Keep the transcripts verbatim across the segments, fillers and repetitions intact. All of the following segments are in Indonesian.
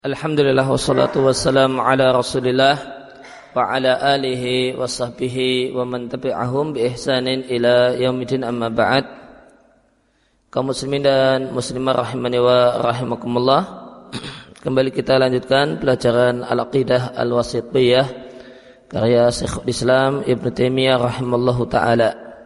Alhamdulillah wassalatu wassalamu ala Rasulillah wa ala alihi wa sahbihi wa man tabi'ahum bi ihsanin ila yaumidin, amma ba'd. Kaum muslimin dan muslimah rahimani wa rahimakumullah. Kembali kita lanjutkan pelajaran Al-Aqidah Al-Wasithiyah karya Syekhul Islam Ibnu Taimiyah rahimallahu taala.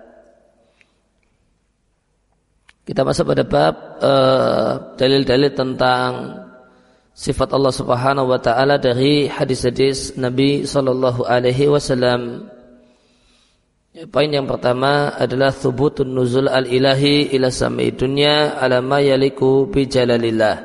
Kita masuk pada bab uh, dalil-dalil tentang sifat Allah Subhanahu wa taala dari hadis-hadis Nabi sallallahu alaihi wasallam. Poin yang pertama adalah thubutun nuzul al-ilahi ila samai dunya ala ma yaliku bi jalalillah.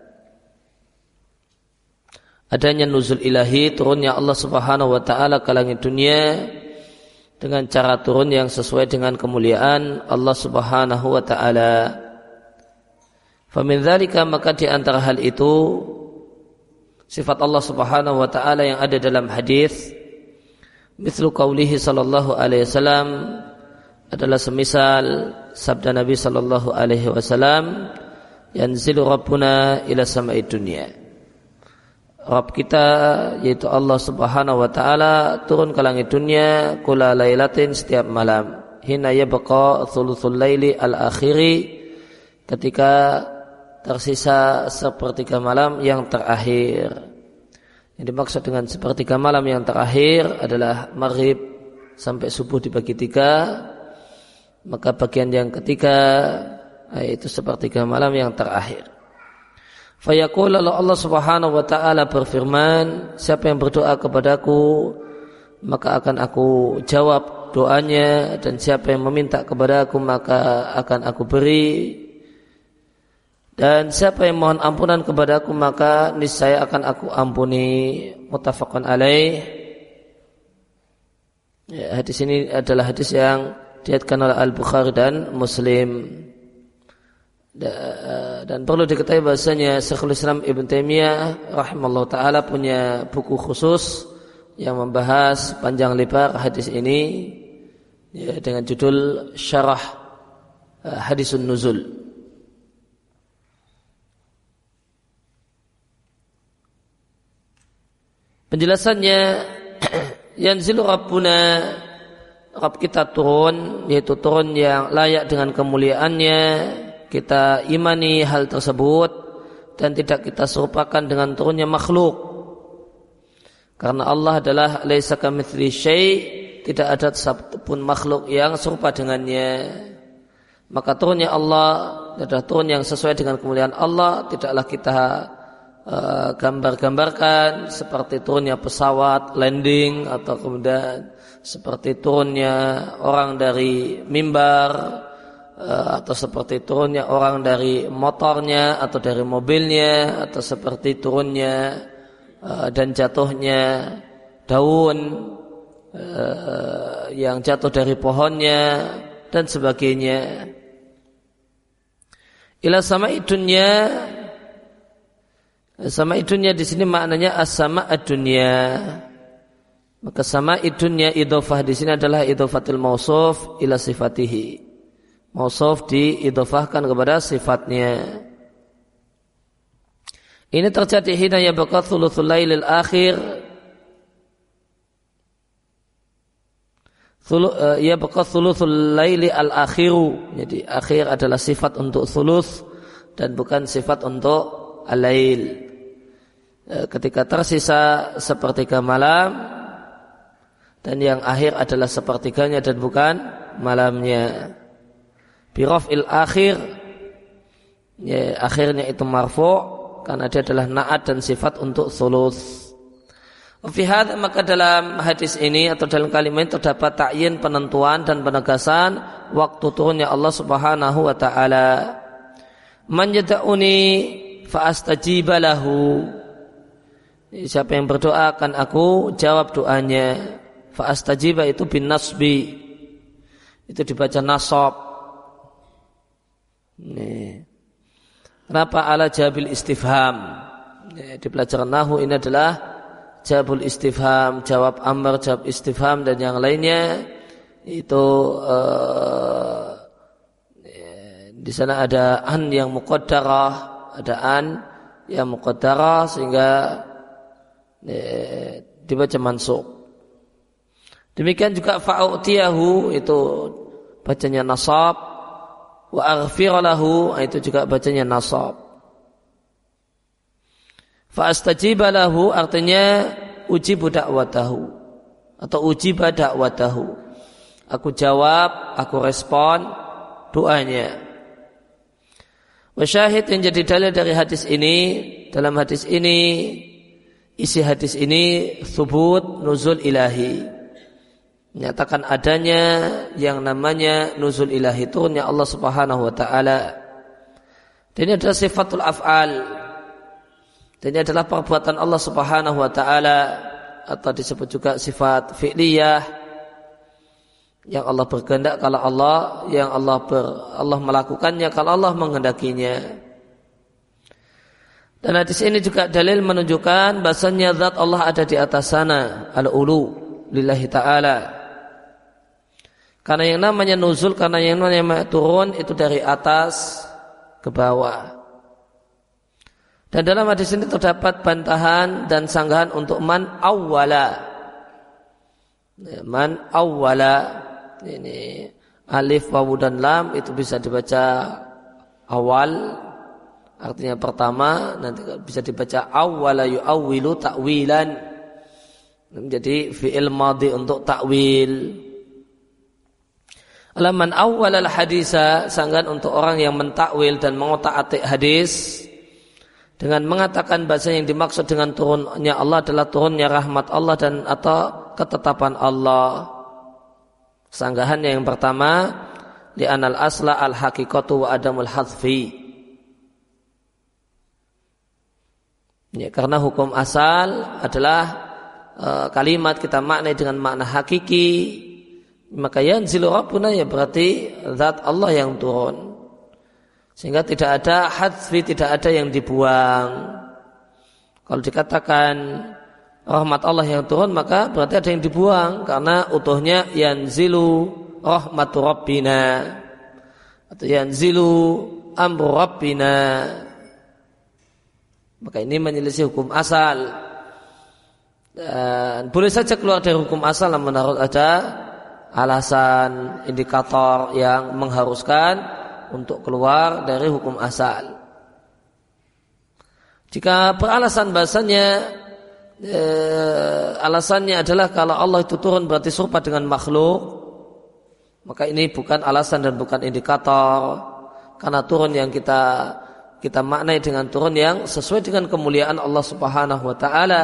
Adanya nuzul ilahi, turunnya Allah Subhanahu wa taala ke langit dunia dengan cara turun yang sesuai dengan kemuliaan Allah Subhanahu wa taala. Famin dzalika, maka di antara hal itu sifat Allah Subhanahu wa taala yang ada dalam hadis, mithlu qaulihi sallallahu alaihi wasallam, adalah semisal sabda Nabi sallallahu alaihi wasallam, yanzilu rabbuna ila samai dunya. Rabb kita yaitu Allah Subhanahu wa taala turun ke langit dunia kula lailatin, setiap malam, hina yabqa thuluthul laili al-akhiri, ketika tersisa sepertiga malam yang terakhir. Yang dimaksud dengan sepertiga malam yang terakhir adalah maghrib sampai subuh dibagi tiga, maka bagian yang ketiga yaitu sepertiga malam yang terakhir. Fayaqul, lalu Allah Subhanahu wa taala berfirman, siapa yang berdoa kepadaku maka akan aku jawab doanya, dan siapa yang meminta kepadaku maka akan aku beri, dan siapa yang mohon ampunan kepadaku maka niscaya akan aku ampuni. Muttafaqun alaih. Ya, hadis ini adalah hadis yang diriwayatkan oleh Al-Bukhari dan Muslim. Dan perlu diketahui bahasanya Syekhul Islam Ibnu Taimiyah rahimallahu taala punya buku khusus yang membahas panjang lebar hadis ini, ya, dengan judul Syarah Hadisun Nuzul. Penjelasannya, yanzilu rabbuna, Rabb kita turun, yaitu turun yang layak dengan kemuliaannya. Kita imani hal tersebut dan tidak kita serupakan dengan turunnya makhluk, karena Allah adalah laisa kamitslihi syai', tidak ada satupun makhluk yang serupa dengannya. Maka turunnya Allah adalah turun yang sesuai dengan kemuliaan Allah, tidaklah kita Uh, gambar-gambarkan seperti turunnya pesawat landing, atau kemudian seperti turunnya orang dari mimbar, uh, atau seperti turunnya orang dari motornya atau dari mobilnya, atau seperti turunnya uh, dan jatuhnya daun uh, yang jatuh dari pohonnya dan sebagainya. Ila samai dunya, sama idunya di sini maknanya as-sama ad-dunya. Maka sama idunya idhofah di sini adalah idhofatul mausuf ila sifatihi. Mausuf diidhofahkan kepada sifatnya. Ini terjadi hina yabqa thuluthul lailil akhir. Thulu, uh, yabqa thuluthul laili al-akhiru. Jadi akhir adalah sifat untuk thuluth dan bukan sifat untuk al-lail. Ketika tersisa sepertiga malam, dan yang akhir adalah sepertiganya dan bukan malamnya. Biraf'il akhir, ya, akhirnya itu marfu' karena dia adalah na'at dan sifat untuk thuluth. Fi hadza, maka dalam hadis ini atau dalam kalimat ini terdapat ta'yin, penentuan dan penegasan waktu turunnya Allah Subhanahu wa taala. Man yad'uni fa astajiba lahu, siapa yang berdoa akan aku jawab doanya. Fa astajiba itu bin nasbi, itu dibaca nasab. Nih. Kenapa ala jawabil istifham? Nih, di pelajaran nahwu ini adalah jawabul istifham, jawab amr, jawab istifham dan yang lainnya. Itu uh, di sana ada an yang muqaddarah, ada an ya muqaddarah sehingga eh, dibaca mansub. Demikian juga fa'utiyahu itu bacanya nasab, wa aghfir lahu itu juga bacanya nasab. Fa'astajiba lahu artinya ujibu da'watahu atau ujiba da'watahu. Aku jawab, aku respon doanya. Wa syahid yang jadi dalil dari hadis ini, dalam hadis ini isi hadis ini thubut nuzul ilahi. Menyatakan adanya yang namanya nuzul ilahi, turunnya Allah Subhanahu wa taala. Dan ini adalah sifatul af'al. Dan ini adalah perbuatan Allah Subhanahu wa taala atau disebut juga sifat fi'liyah yang Allah berkehendak kalau Allah yang Allah ber, Allah melakukannya kalau Allah menghendakinya. Dan hadis ini juga dalil menunjukkan bahasanya zat Allah ada di atas sana, al-ulu lillahi ta'ala. Karena yang namanya nuzul, karena yang namanya turun itu dari atas ke bawah. Dan dalam hadis ini terdapat bantahan dan sanggahan untuk man awwala. Man awwala ini alif, wawu dan lam itu bisa dibaca awal, artinya pertama, nanti bisa dibaca awwala yu'awwilu ta'wilan, menjadi fi'il madhi untuk ta'wil. Alaman awwal al-hadisa, sanggahan untuk orang yang mentakwil dan mengotak-atik hadis dengan mengatakan bahasa yang dimaksud dengan turunnya Allah adalah turunnya rahmat Allah dan atau ketetapan Allah. Sanggahannya yang pertama, li'anal asla al-haqiqatu wa adamul hadfi. Ya, karena hukum asal adalah e, kalimat kita maknai dengan makna hakiki, maka yanzilu rabbuna ya berarti zat Allah yang turun. Sehingga tidak ada hadfi, tidak ada yang dibuang. Kalau dikatakan rahmat Allah yang turun, maka berarti ada yang dibuang karena utuhnya yanzilu rahmatu rabbina atau yanzilu amru rabbina. Maka ini menyelisih hukum asal. Dan boleh saja keluar dari hukum asal namun harus ada alasan, indikator yang mengharuskan untuk keluar dari hukum asal. Jika beralasan bahasanya eh, alasannya adalah kalau Allah itu turun berarti serupa dengan makhluk, maka ini bukan alasan dan bukan indikator, karena turun yang kita kita maknai dengan turun yang sesuai dengan kemuliaan Allah Subhanahu wa taala.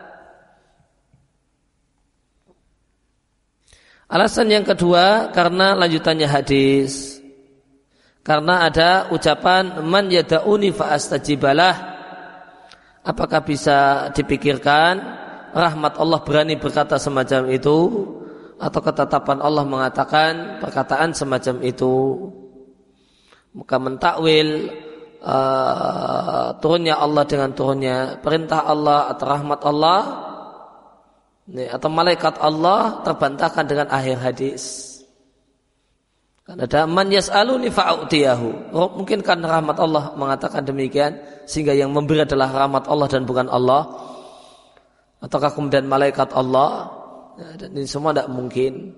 Alasan yang kedua karena lanjutannya hadis. Karena ada ucapan man yada'uni fa astajibalah. Apakah bisa dipikirkan rahmat Allah berani berkata semacam itu atau ketetapan Allah mengatakan perkataan semacam itu? Maka mentakwil uh, turunnya Allah dengan turunnya perintah Allah atau rahmat Allah atau malaikat Allah terbantahkan dengan akhir hadis. Karena ada man yas'aluni fa'utiyahu. Oh, mungkin kan rahmat Allah mengatakan demikian sehingga yang memberi adalah rahmat Allah dan bukan Allah. Ataukah kemudian malaikat Allah? Ya, dan ini semua tidak mungkin.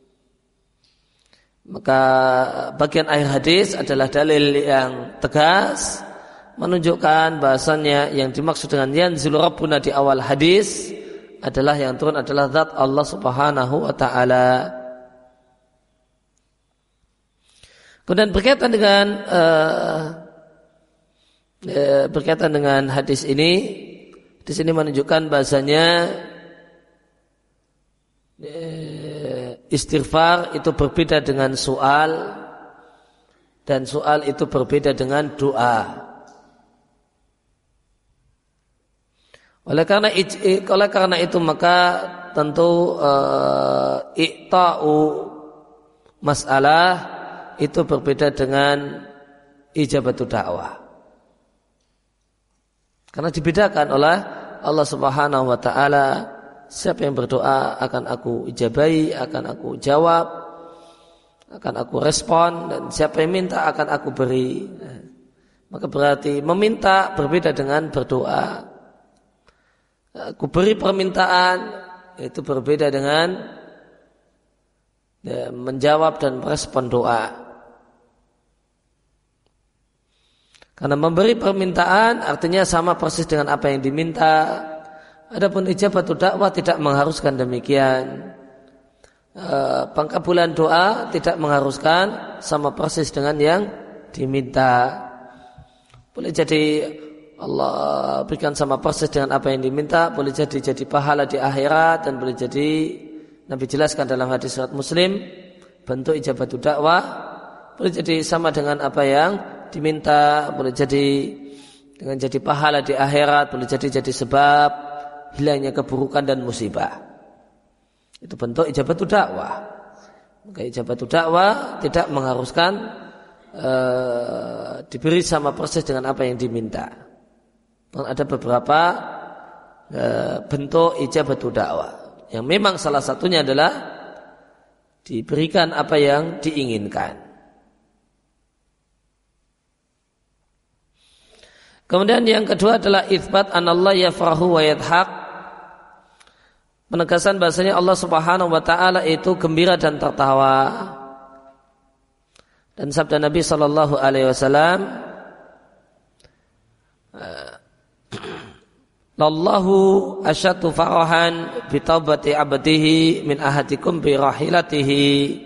Maka bagian akhir hadis adalah dalil yang tegas menunjukkan bahasanya yang dimaksud dengan yanzilu rabbuna di awal hadis adalah yang turun adalah zat Allah Subhanahu wa taala. Kemudian berkaitan dengan uh, uh, berkaitan dengan hadis ini, di sini menunjukkan bahasanya uh, istighfar itu berbeda dengan soal dan soal itu berbeda dengan doa. Oleh karena oleh karena itu maka tentu uh, ikta'u masalah itu berbeda dengan ijabatu dakwah. Karena dibedakan oleh Allah Subhanahu wa taala, siapa yang berdoa akan aku ijabahi, akan aku jawab, akan aku respon, dan siapa yang minta akan aku beri. Maka berarti meminta berbeda dengan berdoa. Aku beri permintaan, itu berbeda dengan ya, menjawab dan merespon doa. Karena memberi permintaan artinya sama persis dengan apa yang diminta. Adapun ijabatu dakwah tidak mengharuskan demikian. Pengkabulan doa tidak mengharuskan sama persis dengan yang diminta. Boleh jadi Allah berikan sama persis dengan apa yang diminta, boleh jadi jadi pahala di akhirat, dan boleh jadi Nabi jelaskan dalam hadis riwayat Muslim bentuk ijabatu dakwah boleh jadi sama dengan apa yang diminta, boleh jadi dengan jadi pahala di akhirat, boleh jadi jadi sebab hilangnya keburukan dan musibah. Itu bentuk ijabatu dakwah. Maka ijabatu dakwah tidak mengharuskan Uh, diberi sama persis dengan apa yang diminta. Dan ada beberapa uh, bentuk ijabatu dakwah yang memang salah satunya adalah diberikan apa yang diinginkan. Kemudian yang kedua adalah itsbat anallah yafrahu wa yadhaq, penegasan bahasanya Allah Subhanahu wa taala itu gembira dan tertawa. Dan sabda Nabi sallallahu alaihi wasallam, "Lallahu asyaddu farahan bi taubati 'abdihi min ahadikum bi rahilatihi."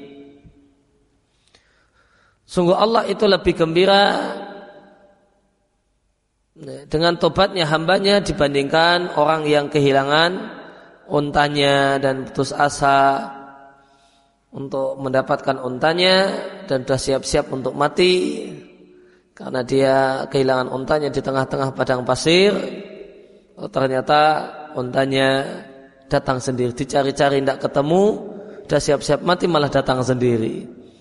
Sungguh Allah itu lebih gembira dengan tobatnya hambanya dibandingkan orang yang kehilangan untanya dan putus asa untuk mendapatkan untanya dan sudah siap-siap untuk mati karena dia kehilangan untanya di tengah-tengah padang pasir. Oh, ternyata untanya datang sendiri, dicari-cari tidak ketemu, sudah siap-siap mati malah datang sendiri.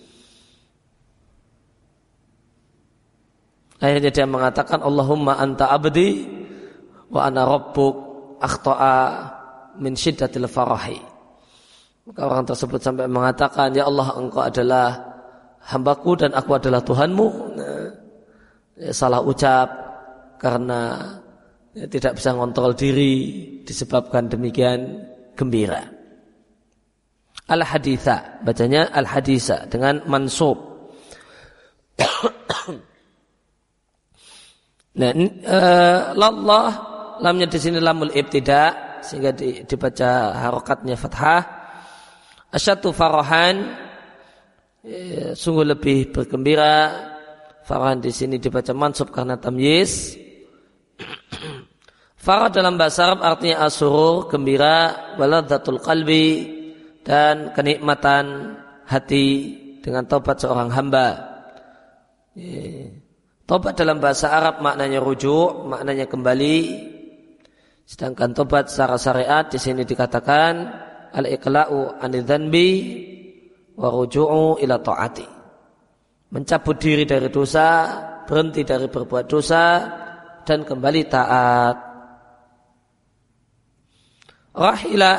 Akhirnya dia mengatakan, Allahumma anta abdi wa ana rabbuk akhta'a min syiddatil farahi. Maka orang tersebut sampai mengatakan, ya Allah, engkau adalah hambaku dan aku adalah Tuhanmu. Nah, ya, salah ucap karena ya, tidak bisa ngontrol diri disebabkan demikian gembira. Al-haditha, bacanya al-haditha dengan mansub. Nah, uh, lallah, lamnya di sini lamul ibtida sehingga di, dibaca harokatnya fathah. Asyatu farahan, ya, sungguh lebih bergembira. Farahan di sini dibaca mansub karena tamyiz. Farah dalam bahasa Arab artinya asurur, gembira, waladzatul qalbi, dan kenikmatan hati dengan taubat seorang hamba. Ya. Taubat dalam bahasa Arab maknanya rujuk, maknanya kembali. Sedangkan taubat secara syariat di sini dikatakan al-iqla'u anidhanbi wa ruju'u ila ta'ati. Mencabut diri dari dosa, berhenti dari berbuat dosa, dan kembali taat. Rahilah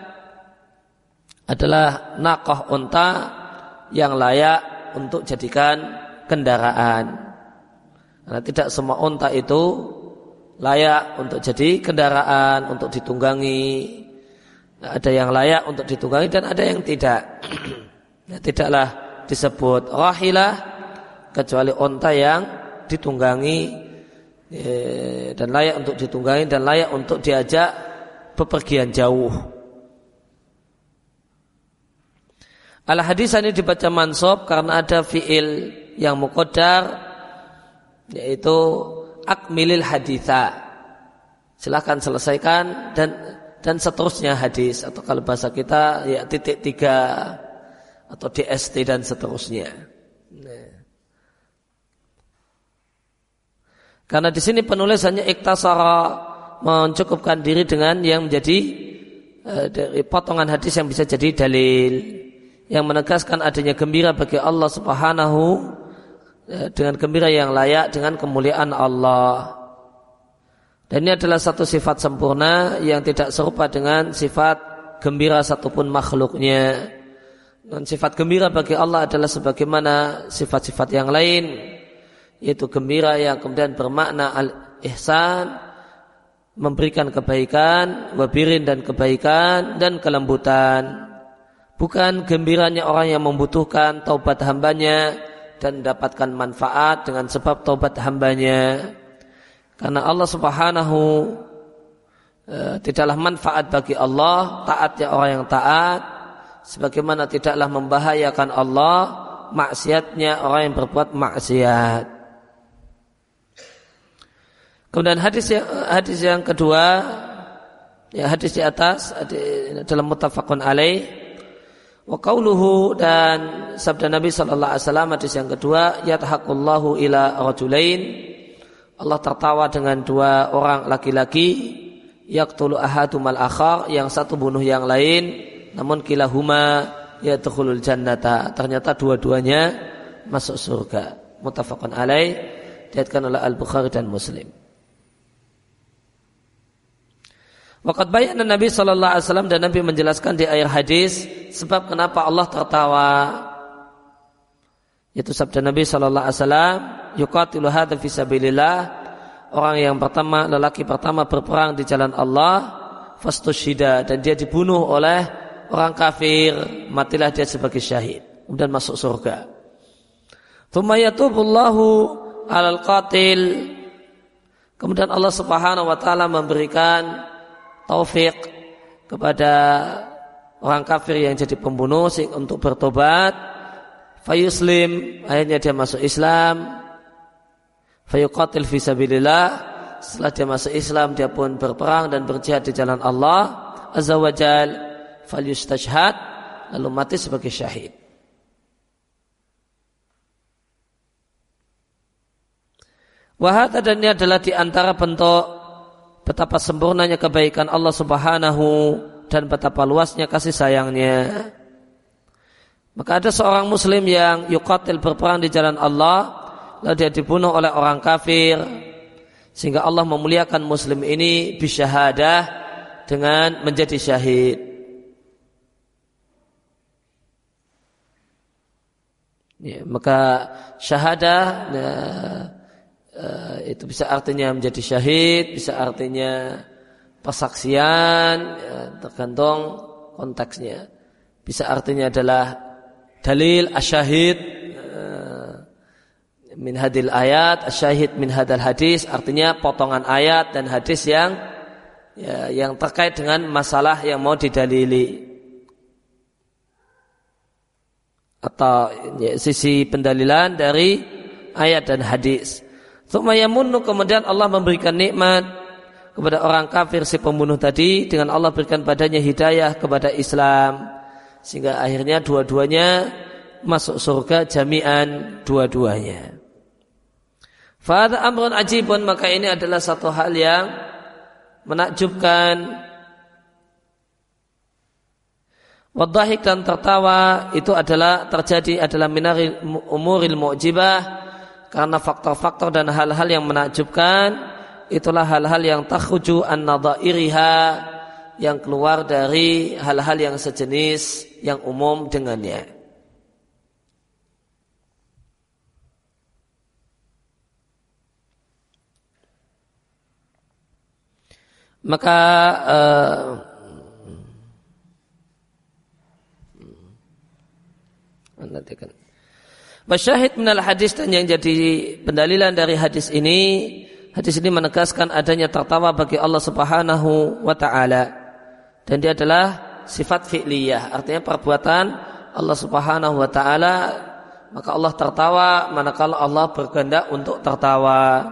adalah naqah unta yang layak untuk jadikan kendaraan. Karena tidak semua unta itu layak untuk jadi kendaraan, untuk ditunggangi. Ada yang layak untuk ditunggangi dan ada yang tidak. Ya, tidaklah disebut rahilah kecuali unta yang ditunggangi eh, dan layak untuk ditunggangi dan layak untuk diajak bepergian jauh. Al-hadis ini dibaca mansub karena ada fiil yang muqaddar, yaitu akmilil haditha. Silakan selesaikan dan dan seterusnya hadis, atau kalau bahasa kita ya titik tiga atau D S T dan seterusnya. Nah. Karena di sini penulis hanya iktasara, mencukupkan diri dengan yang menjadi uh, dari potongan hadis yang bisa jadi dalil, yang menegaskan adanya gembira bagi Allah Subhanahu uh, dengan gembira yang layak dengan kemuliaan Allah. Dan ini adalah satu sifat sempurna yang tidak serupa dengan sifat gembira satupun makhluknya. Dan sifat gembira bagi Allah adalah sebagaimana sifat-sifat yang lain yaitu gembira yang kemudian bermakna al-ihsan, memberikan kebaikan, wabirin dan kebaikan dan kelembutan. Bukan gembiranya orang yang membutuhkan taubat hambanya dan mendapatkan manfaat dengan sebab taubat hambanya. Karena Allah Subhanahu e, tidaklah manfaat bagi Allah taatnya orang yang taat, sebagaimana tidaklah membahayakan Allah maksiatnya orang yang berbuat maksiat. Kemudian hadis yang, hadis yang kedua, ya hadis di atas dalam muttafaqun alaih. Wa qauluhu, dan sabda Nabi sallallahu alaihi wasallam hadis yang kedua, yadhaqullahu ila rajulain, Allah tertawa dengan dua orang laki-laki, yaqtulu ahadumal akhar, yang satu bunuh yang lain, namun kilahuma yadkhulul jannata, ternyata dua-duanya masuk surga. Muttafaqun alaih, diriwayatkan oleh Al-Bukhari dan Muslim. Waqad bayyana Nabi sallallahu alaihi wasallam, dan Nabi menjelaskan di akhir hadis sebab kenapa Allah tertawa. Yaitu sabda Nabi sallallahu alaihi wasallam, yuqatilu hadza fi sabilillah, orang yang pertama, lelaki pertama berperang di jalan Allah, fastushhida, dan dia dibunuh oleh orang kafir, matilah dia sebagai syahid, kemudian masuk surga. Tsumma yatubullahu 'alal qatil, kemudian Allah Subhanahu wa taala memberikan taufik kepada orang kafir yang jadi pembunuh untuk bertobat, fayuslim, akhirnya dia masuk Islam, fayuqatil fi sabilillah, setelah dia masuk Islam dia pun berperang dan berjihad di jalan Allah azza wajal, falyustashhad, lalu mati sebagai syahid. Wahada, dan ini adalah di antara bentuk betapa sempurnanya kebaikan Allah Subhanahu dan betapa luasnya kasih sayangnya. Maka ada seorang muslim yang yuqatil, berperang di jalan Allah, lalu dia dibunuh oleh orang kafir, sehingga Allah memuliakan muslim ini bisyahadah, dengan menjadi syahid. Ya, maka syahadah nah, Uh, itu bisa artinya menjadi syahid, bisa artinya persaksian, ya, tergantung konteksnya. Bisa artinya adalah dalil asyahid uh, min hadil ayat, asyahid min hadal hadis, artinya potongan ayat dan hadis yang ya, yang terkait dengan masalah yang mau didalili, atau ya, sisi pendalilan dari ayat dan hadis. Tsumma yamunnu, kemudian Allah memberikan nikmat kepada orang kafir si pembunuh tadi dengan Allah berikan padanya hidayah kepada Islam, sehingga akhirnya dua-duanya masuk surga jami'an, dua-duanya. Fa hadza amrun ajibun, maka ini adalah satu hal yang menakjubkan. Wadhahik, dan tertawa itu adalah terjadi adalah minaril umuril mu'jibah, karena faktor-faktor dan hal-hal yang menakjubkan itulah hal-hal yang takhruju an nadhairiha, yang keluar dari hal-hal yang sejenis yang umum dengannya. Maka uh, nanti kan Wasyahid minal hadis, dan yang jadi pendalilan dari hadis ini, hadis ini menegaskan adanya tertawa bagi Allah Subhanahu wa ta'ala, dan dia adalah sifat fi'liyah, artinya perbuatan Allah Subhanahu wa ta'ala, maka Allah tertawa manakala Allah berkehendak untuk tertawa.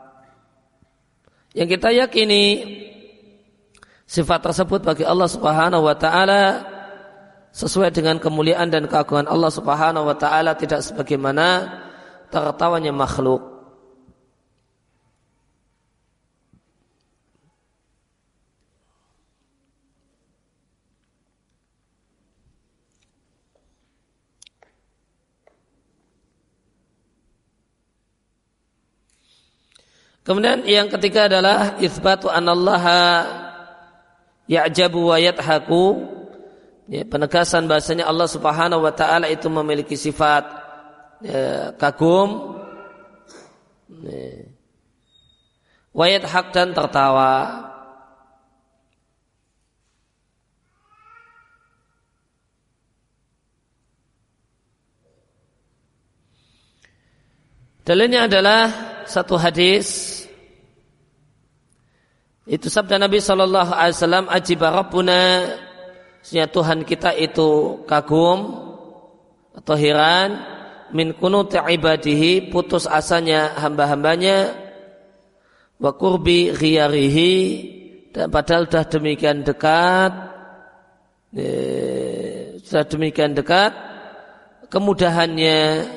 Yang kita yakini sifat tersebut bagi Allah Subhanahu wa ta'ala sesuai dengan kemuliaan dan keagungan Allah Subhanahu wa ta'ala, tidak sebagaimana tertawanya makhluk. Kemudian yang ketiga adalah itsbatu anallaha ya'jabu wa yadhaku, ya, penegasan bahasanya Allah Subhanahu wa ta'ala itu memiliki sifat ya, kagum Wa yadhak dan tertawa. Dalilnya adalah satu hadis, itu sabda Nabi Shallallahu Alaihi Wasallam, ajiba Rabbuna, sesungguhnya Tuhan kita itu kagum atau heran, min kunuti ibadihi, putus asanya hamba-hambanya, wa kurbi ghiyarihi, dan padahal sudah demikian dekat, eh, sudah demikian dekat kemudahannya.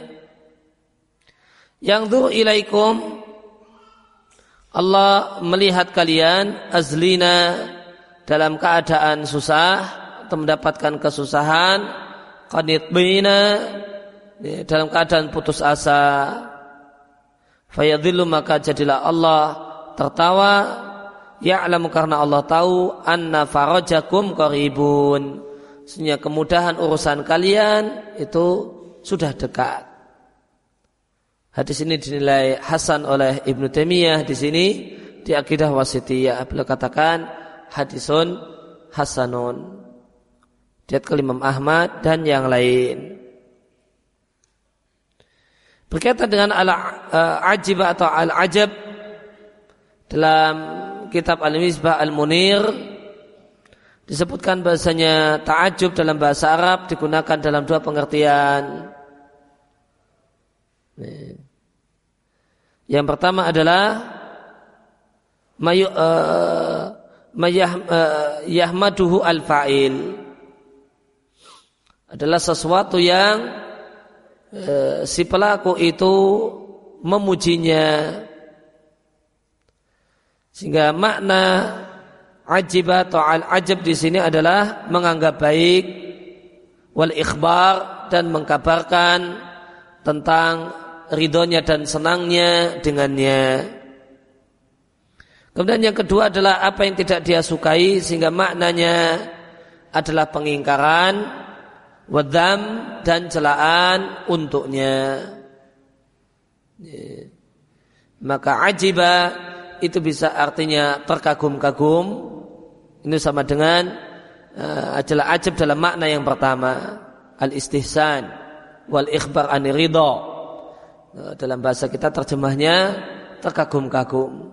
Yanzur ilaikum, Allah melihat kalian, azlina, dalam keadaan susah atau mendapatkan kesusahan, qanitbina, dalam keadaan putus asa, fayadhillu, maka jadilah Allah tertawa, ya'lamu, karena Allah tahu, anna farajakum qaribun, sesungguhnya kemudahan urusan kalian itu sudah dekat. Hadis ini dinilai hasan oleh Ibnu Taimiyah di sini di Aqidah Wasithiyah. Beliau katakan hadisun hasanun. Diat ke Imam Ahmad dan yang lain. Berkaitan dengan al-ajib atau al-ajab, dalam kitab Al-Misbah Al-Munir disebutkan bahasanya ta'ajub dalam bahasa Arab digunakan dalam dua pengertian. Yang pertama adalah mayu, uh, mayah, uh, yahmaduhu al-fa'il, adalah sesuatu yang uh, si pelaku itu memujinya, sehingga makna ajib atau al-ajab di sini adalah menganggap baik, wal ikhbar, dan mengkabarkan tentang ridhonya dan senangnya dengannya. Kemudian yang kedua adalah apa yang tidak dia sukai, sehingga maknanya adalah pengingkaran, wadham, dan celaan untuknya. Maka ajiba itu bisa artinya terkagum-kagum. Ini sama dengan uh, adalah ajab dalam makna yang pertama, al-istihsan wal ikhbar ani ridho. Dalam bahasa kita terjemahnya terkagum-kagum.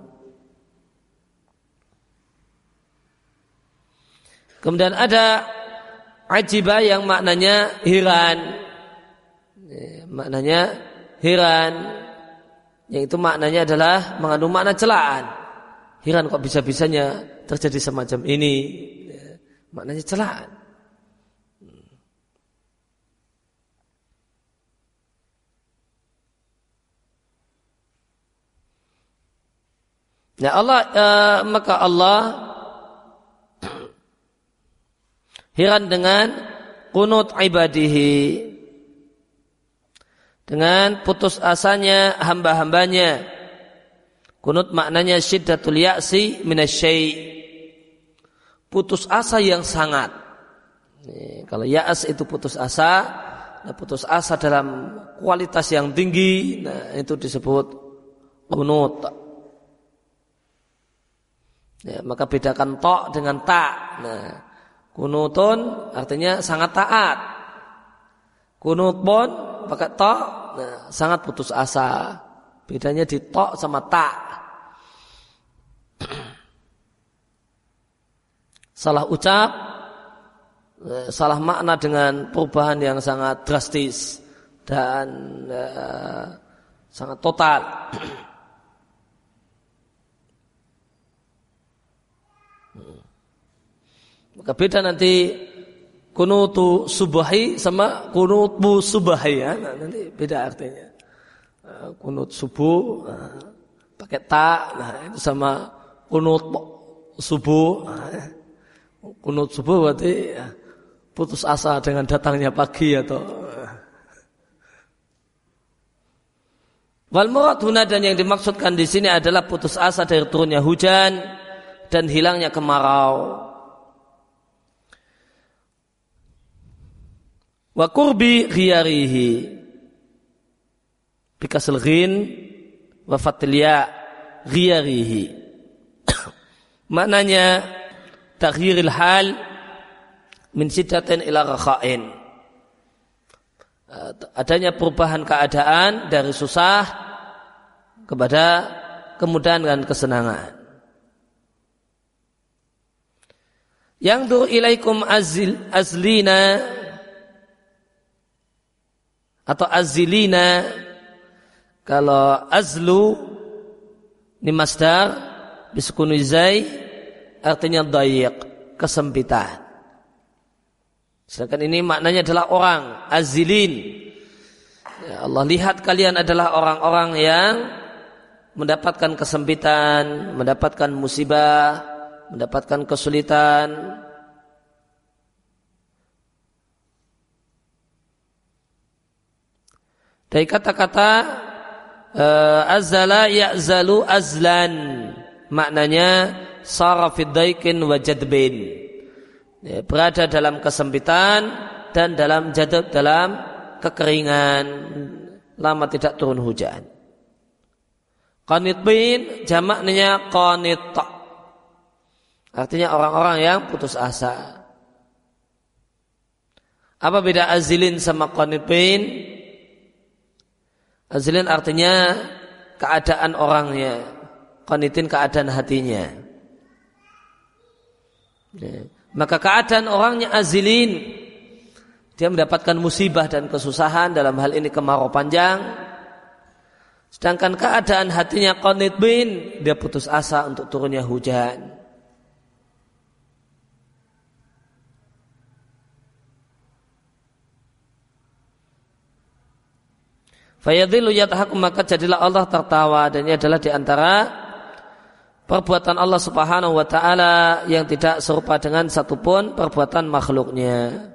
Kemudian ada ajibah yang maknanya heran, maknanya heran, yang itu maknanya adalah mengandung makna celaan. Heran kok bisa-bisanya terjadi semacam ini, maknanya celaan. Nah Allah uh, maka Allah heran dengan qunut ibadihi, dengan putus asanya hamba-hambanya. Qunut maknanya syiddatul ya'si minasyai', putus asa yang sangat. Nih, kalau ya'as itu putus asa, nah putus asa dalam kualitas yang tinggi, nah itu disebut qunut. Ya, maka bedakan ta dengan ta. Nah, kunutun artinya sangat taat. Kunut pun pakai ta, nah, sangat putus asa. Bedanya di ta sama ta. Salah ucap, salah makna dengan perubahan yang sangat drastis dan uh, sangat total. Maka beda nanti kunutu subahi sama kunutu subahi, ya. Nah, nanti beda artinya. Kunut subuh nah, pakai ta, nah itu sama kunut subuh. Nah, kunut subuh berarti ya, putus asa dengan datangnya pagi atau wal murad huna, dan yang dimaksudkan di sini adalah putus asa dari turunnya hujan dan hilangnya kemarau. Wa qurbi ghiyarihi bikasal ghin wa fathil ya ghiyarihi. Maknanya taghyiril hal min siddatin ila rakha'in. Adanya perubahan keadaan dari susah kepada kemudahan dan kesenangan. Yanzur ilaikum azil azlina atau azilina. Kalau azlu ini masdar bisukuni zai artinya dayiq, kesempitan. Sedangkan ini maknanya adalah orang, azilin. Ya Allah, lihat kalian adalah orang-orang yang mendapatkan kesempitan, mendapatkan musibah, mendapatkan kesulitan. Dari kata-kata uh, azala ya'zalu azlan, maknanya sara fi daikin wa jadbin, ya, berada dalam kesempitan dan dalam jadab, dalam kekeringan, lama tidak turun hujan. Qanitin jamaknya qanit, artinya orang-orang yang putus asa. Apa beda azilin sama qanitin? Azilin artinya keadaan orangnya, qanitin keadaan hatinya. Ya. Maka keadaan orangnya azilin, dia mendapatkan musibah dan kesusahan, dalam hal ini kemarau panjang. Sedangkan keadaan hatinya qanitin, dia putus asa untuk turunnya hujan. Fayadhillu yadhaku, maka jadilah Allah tertawa, dan ini adalah diantara perbuatan Allah Subhanahu wa ta'ala yang tidak serupa dengan satupun perbuatan makhluknya.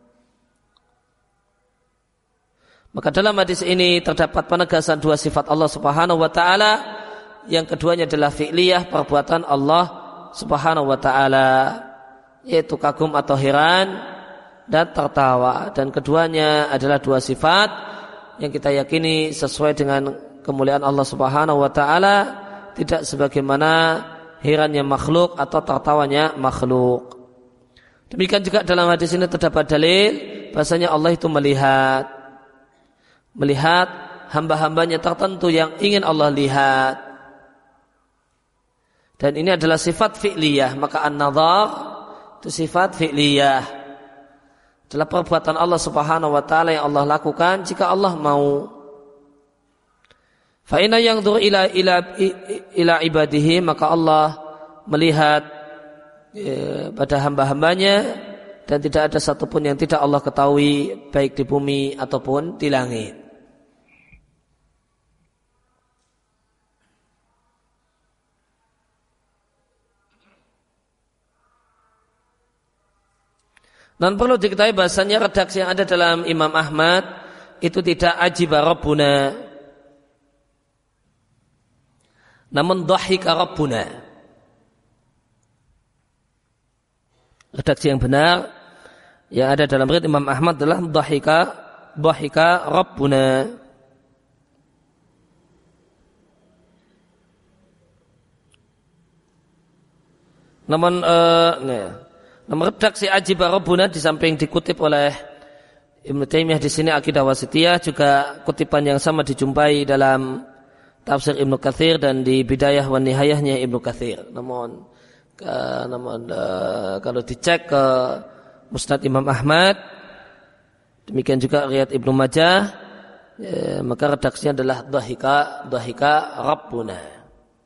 Maka dalam hadis ini terdapat penegasan dua sifat Allah Subhanahu wa ta'ala. Yang keduanya adalah fi'liyah, perbuatan Allah Subhanahu wa ta'ala, yaitu kagum atau heran dan tertawa. Dan keduanya adalah dua sifat yang kita yakini sesuai dengan kemuliaan Allah Subhanahu wa ta'ala, tidak sebagaimana herannya makhluk atau tertawanya makhluk. Demikian juga dalam hadis ini terdapat dalil bahasanya Allah itu melihat melihat hamba-hambanya tertentu yang ingin Allah lihat, dan ini adalah sifat fi'liyah. Maka an-nadhar itu sifat fi'liyah, adalah perbuatan Allah Subhanahu wa ta'ala yang Allah lakukan jika Allah mau. Fa inna yanzur ila ila ila ibadihi, maka Allah melihat ya, pada hamba-hambanya, dan tidak ada satupun yang tidak Allah ketahui, baik di bumi ataupun di langit. Dan perlu diketahui bahasanya redaksi yang ada dalam Imam Ahmad itu tidak ajiba Rabbuna, namun dhahika Rabbuna. Redaksi yang benar yang ada dalam riwayat Imam Ahmad adalah dhahika dhahika Rabbuna. Namun uh, nah, Nomor redaksi ajiba Rabbuna di samping dikutip oleh Ibnu Taimiyah di sini Aqidah Wasithiyah, juga kutipan yang sama dijumpai dalam tafsir Ibnu Katsir dan di Bidayah wa Nihayahnya Ibnu Katsir. Namun, ke, namun uh, kalau dicek ke Musnad Imam Ahmad, demikian juga riwayat Ibnu Majah, ya, maka redaksinya adalah dhahika dhahika Rabbuna.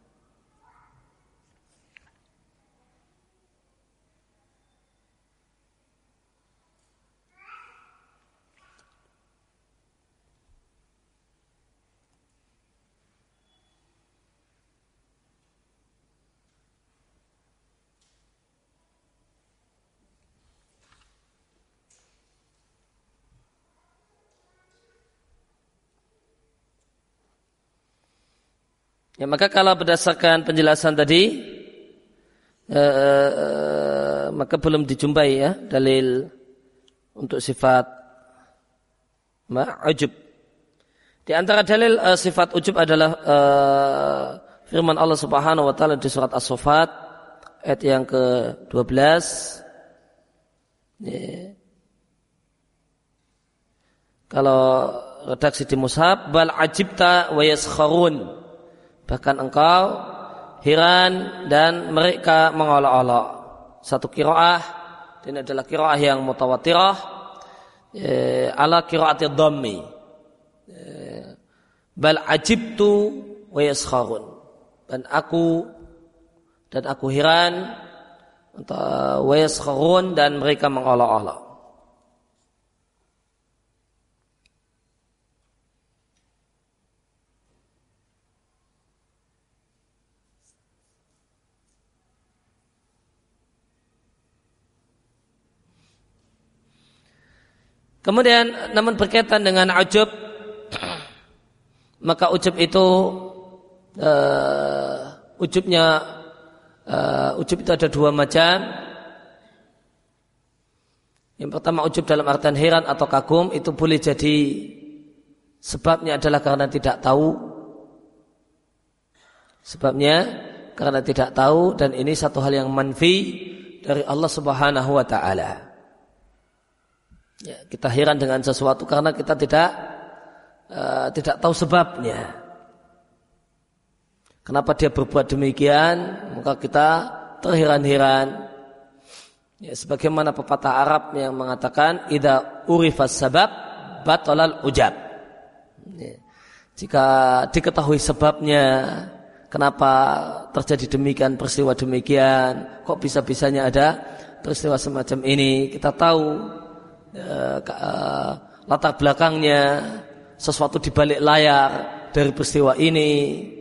Ya, maka kalau berdasarkan penjelasan tadi, eh, eh, maka belum dijumpai ya dalil untuk sifat ma'ujub. Di antara dalil uh, sifat ujub adalah uh, firman Allah Subhanahu wa taala di surat As-Saffat ayat yang ke dua belas. Yeah. Kalau redaksi di mushaf, bal ajibta wa yaskharun, bahkan engkau heran dan mereka mengolok-olok. Satu qiraah, ini adalah qiraah yang mutawatirah, eh, ala qiraati dhammi, eh, bal ajibtu wa yaskharun, dan aku dan aku heran, wa yaskharun, dan mereka mengolok-olok. Kemudian namun berkaitan dengan ujub, maka ujub itu uh, ujubnya uh, ujub itu ada dua macam. Yang pertama ujub dalam artian heran atau kagum, itu boleh jadi sebabnya adalah karena tidak tahu. Sebabnya karena tidak tahu, dan ini satu hal yang manfi dari Allah Subhanahu wa taala. Ya, kita heran dengan sesuatu karena kita tidak uh, tidak tahu sebabnya. Kenapa dia berbuat demikian? Maka kita terheran-heran. Ya, sebagaimana pepatah Arab yang mengatakan, idza urifas sabab batalal ujab. Ya, jika diketahui sebabnya, kenapa terjadi demikian, peristiwa demikian, kok bisa-bisanya ada peristiwa semacam ini, kita tahu Uh, uh, latar belakangnya, sesuatu di balik layar dari peristiwa ini,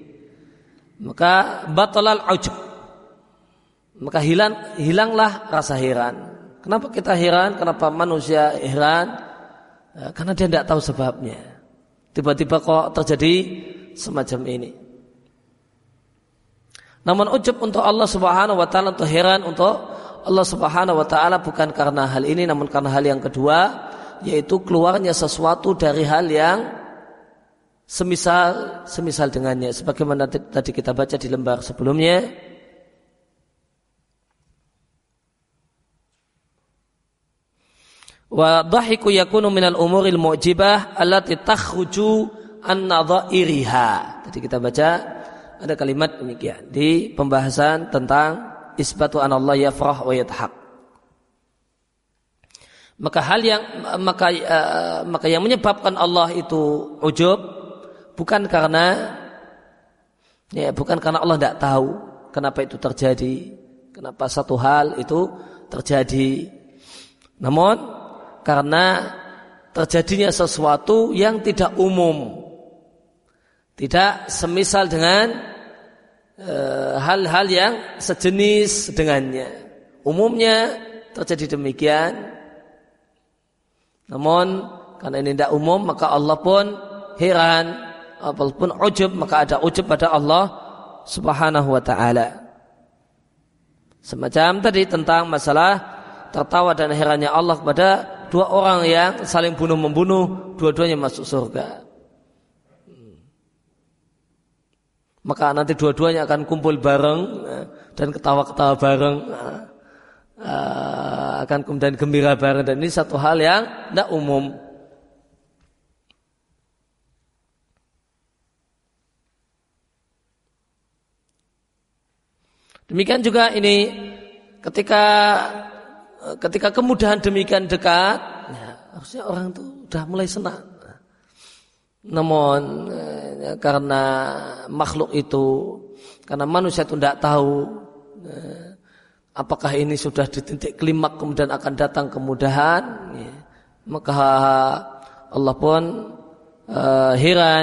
maka batalal ujub, maka hilang hilanglah rasa heran. Kenapa kita heran? Kenapa manusia heran? Uh, karena dia tidak tahu sebabnya. Tiba-tiba kok terjadi semacam ini. Namun ujub untuk Allah Subhanahu wa taala, untuk heran untuk Allah Subhanahu wa taala bukan karena hal ini, namun karena hal yang kedua, yaitu keluarnya sesuatu dari hal yang semisal semisal dengannya, sebagaimana tadi kita baca di lembar sebelumnya. Wa dhahiku yakunu minal umuril mu'jibah allati takhruju an nadha'iriha. Tadi kita baca ada kalimat demikian di pembahasan tentang isbatu an Allah yafrah wa yadhak. Maka hal yang maka uh, maka yang menyebabkan Allah itu ujub bukan karena ya bukan karena Allah tidak tahu kenapa itu terjadi, kenapa satu hal itu terjadi, namun karena terjadinya sesuatu yang tidak umum, tidak semisal dengan hal-hal yang sejenis dengannya. Umumnya terjadi demikian, namun karena ini tidak umum, maka Allah pun heran, walaupun ujub, maka ada ujub pada Allah Subhanahu wa ta'ala. Semacam tadi tentang masalah tertawa dan herannya Allah kepada dua orang yang saling bunuh-membunuh, dua-duanya masuk surga. Maka nanti dua-duanya akan kumpul bareng dan ketawa-ketawa bareng, akan kemudian gembira bareng, dan ini satu hal yang tidak umum. Demikian juga ini ketika ketika kemudahan demikian dekat, ya, harusnya orang itu sudah mulai senang. Namun ya, karena makhluk itu, karena manusia itu tidak tahu ya, apakah ini sudah di titik klimak kemudian akan datang kemudahan, ya, maka Allah pun uh, heran.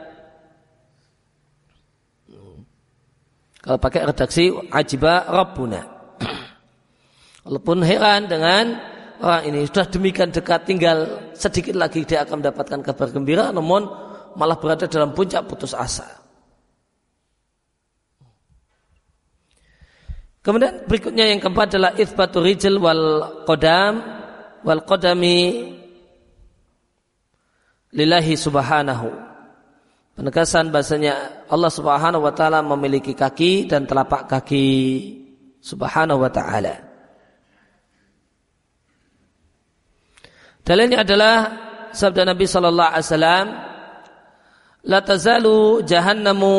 Kalau pakai redaksi ajiba Rabbuna, Allah pun heran dengan orang ini, sudah demikian dekat, tinggal sedikit lagi dia akan mendapatkan kabar gembira, namun malah berada dalam puncak putus asa. Kemudian berikutnya yang keempat adalah itsbatur rijl wal qadam wal qadami lillahi subhanahu. Penegasan bahasanya Allah Subhanahu wa taala memiliki kaki dan telapak kaki Subhanahu wa taala. Dalilnya adalah sabda Nabi sallallahu alaihi wasallam, la tazalu jahannamu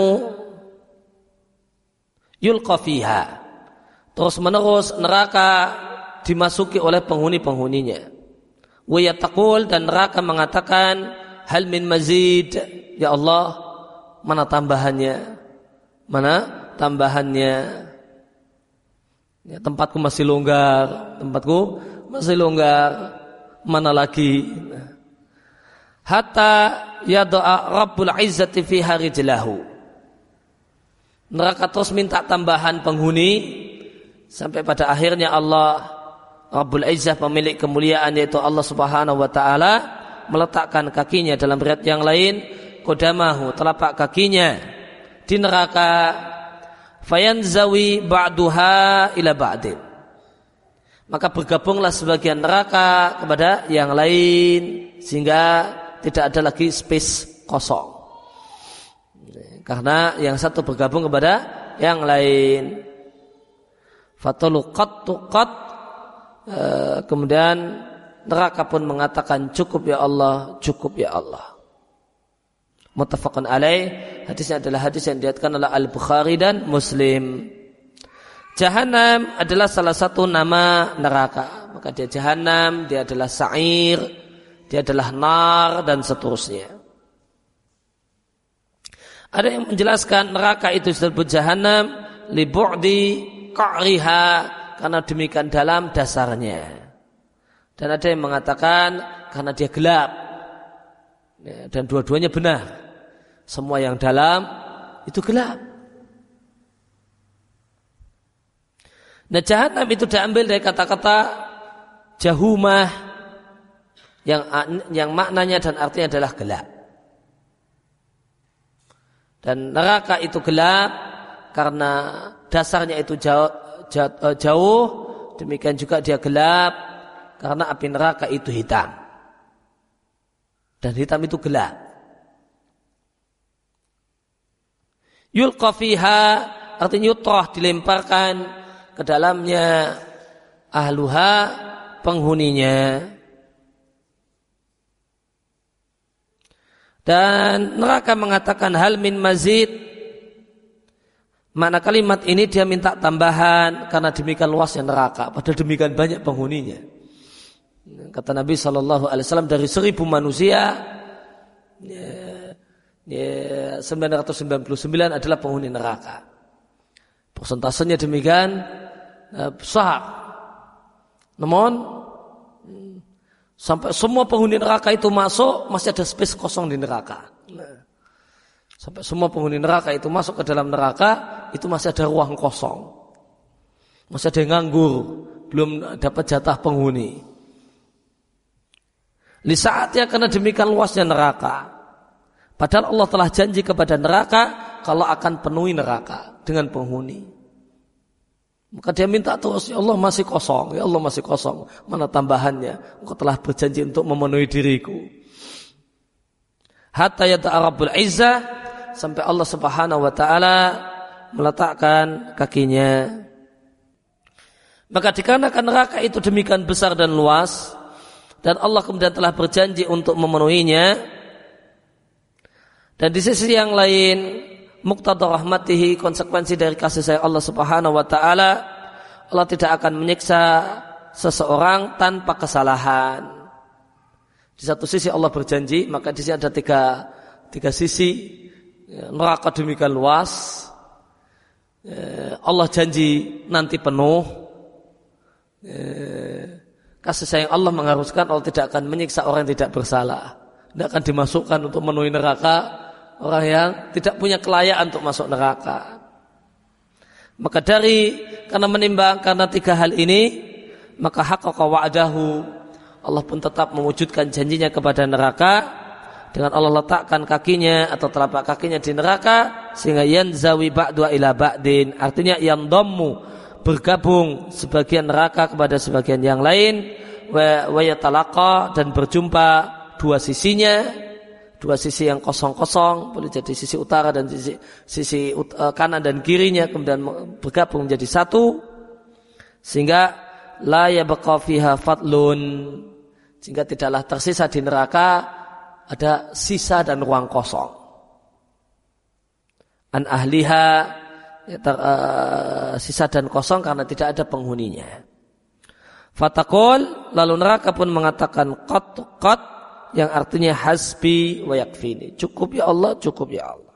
yulqa fiha. Terus menerus neraka dimasuki oleh penghuni-penghuninya. Wa yataqul, dan neraka mengatakan, hal min mazid, ya Allah, mana tambahannya? Mana tambahannya? Ya, tempatku masih longgar, tempatku masih longgar. Mana lagi? Hatta yada'a Rabbul Izzati fi harijlahu. Neraka terus minta tambahan penghuni sampai pada akhirnya Allah Rabbul Izzah, pemilik kemuliaan, yaitu Allah Subhanahu wa taala, meletakkan kakinya, dalam riwayat yang lain qadamahu, telapak kakinya di neraka, fayanzawi ba'duha ila ba'din, maka bergabunglah sebagian neraka kepada yang lain sehingga tidak ada lagi space kosong, karena yang satu bergabung kepada yang lain. Fatuluqat tuqat, kemudian neraka pun mengatakan, cukup ya Allah, cukup ya Allah. Muttafaqun alaih, hadisnya adalah hadis yang diriwayatkan oleh Al-Bukhari dan Muslim. Jahannam adalah salah satu nama neraka. Maka dia Jahannam, dia adalah Sa'ir, dia adalah Nar, dan seterusnya. Ada yang menjelaskan neraka itu disebut Jahannam li bu'di qa'riha, karena demikian dalam dasarnya. Dan ada yang mengatakan karena dia gelap. Ya, dan dua-duanya benar. Semua yang dalam itu gelap. Nah, Jahannam itu diambil dari kata-kata jahumah yang yang maknanya dan artinya adalah gelap. Dan neraka itu gelap karena dasarnya itu jauh, jauh, jauh. Demikian juga dia gelap karena api neraka itu hitam. Dan hitam itu gelap. Yulqa fiha, artinya yutrah, dilemparkan ke dalamnya, ahluha, penghuninya. Dan neraka mengatakan hal min mazid. Makna kalimat ini dia minta tambahan karena demikian luasnya neraka, padahal demikian banyak penghuninya. Kata Nabi shallallahu alaihi wasallam, dari seribu manusia, ya, ya, sembilan ratus sembilan puluh sembilan adalah penghuni neraka. Persentasenya demikian uh, besar. Namun sampai semua penghuni neraka itu masuk, masih ada space kosong di neraka. Nah, sampai semua penghuni neraka itu masuk ke dalam neraka, itu masih ada ruang kosong. Masih ada yang nganggur, belum dapat jatah penghuni. Li saatnya, karena demikian luasnya neraka. Padahal Allah telah janji kepada neraka kalau akan penuhi neraka dengan penghuni. Maka dia minta terus, ya Allah masih kosong, ya Allah masih kosong. Mana tambahannya? Engkau telah berjanji untuk memenuhi diriku. Hatta yata'a Rabbul Izzah, sampai Allah Subhanahu wa taala meletakkan kakinya. Maka dikarenakan neraka itu demikian besar dan luas, dan Allah kemudian telah berjanji untuk memenuhinya, dan di sisi yang lain muqtada rahmatihi, konsekuensi dari kasih sayang Allah Subhanahu wa taala, Allah tidak akan menyiksa seseorang tanpa kesalahan. Di satu sisi Allah berjanji, maka di sini ada tiga tiga sisi. Neraka demikian luas, Allah janji nanti penuh. Kasih sayang Allah mengharuskan Allah tidak akan menyiksa orang yang tidak bersalah, tidak akan dimasukkan untuk memenuhi neraka orang yang tidak punya kelayakan untuk masuk neraka. Maka dari karena menimbang karena tiga hal ini, maka haqqaqa wa'dahu, Allah pun tetap mewujudkan janjinya kepada neraka dengan Allah letakkan kakinya atau telapak kakinya di neraka, sehingga yanzawi ba'du ila ba'din, artinya yandammu, bergabung sebagian neraka kepada sebagian yang lain, wa yatalaqa, dan berjumpa dua sisinya, dua sisi yang kosong-kosong, boleh jadi sisi utara dan sisi, sisi uh, kanan dan kirinya kemudian bergabung menjadi satu, sehingga la yabqa fiha fadlun, sehingga tidaklah tersisa di neraka ada sisa dan ruang kosong. An ahliha, ya, ter, uh, sisa dan kosong karena tidak ada penghuninya. Fatakul, lalu neraka pun mengatakan qat qat, yang artinya hasbi wa yakfini, cukup ya Allah, cukup ya Allah.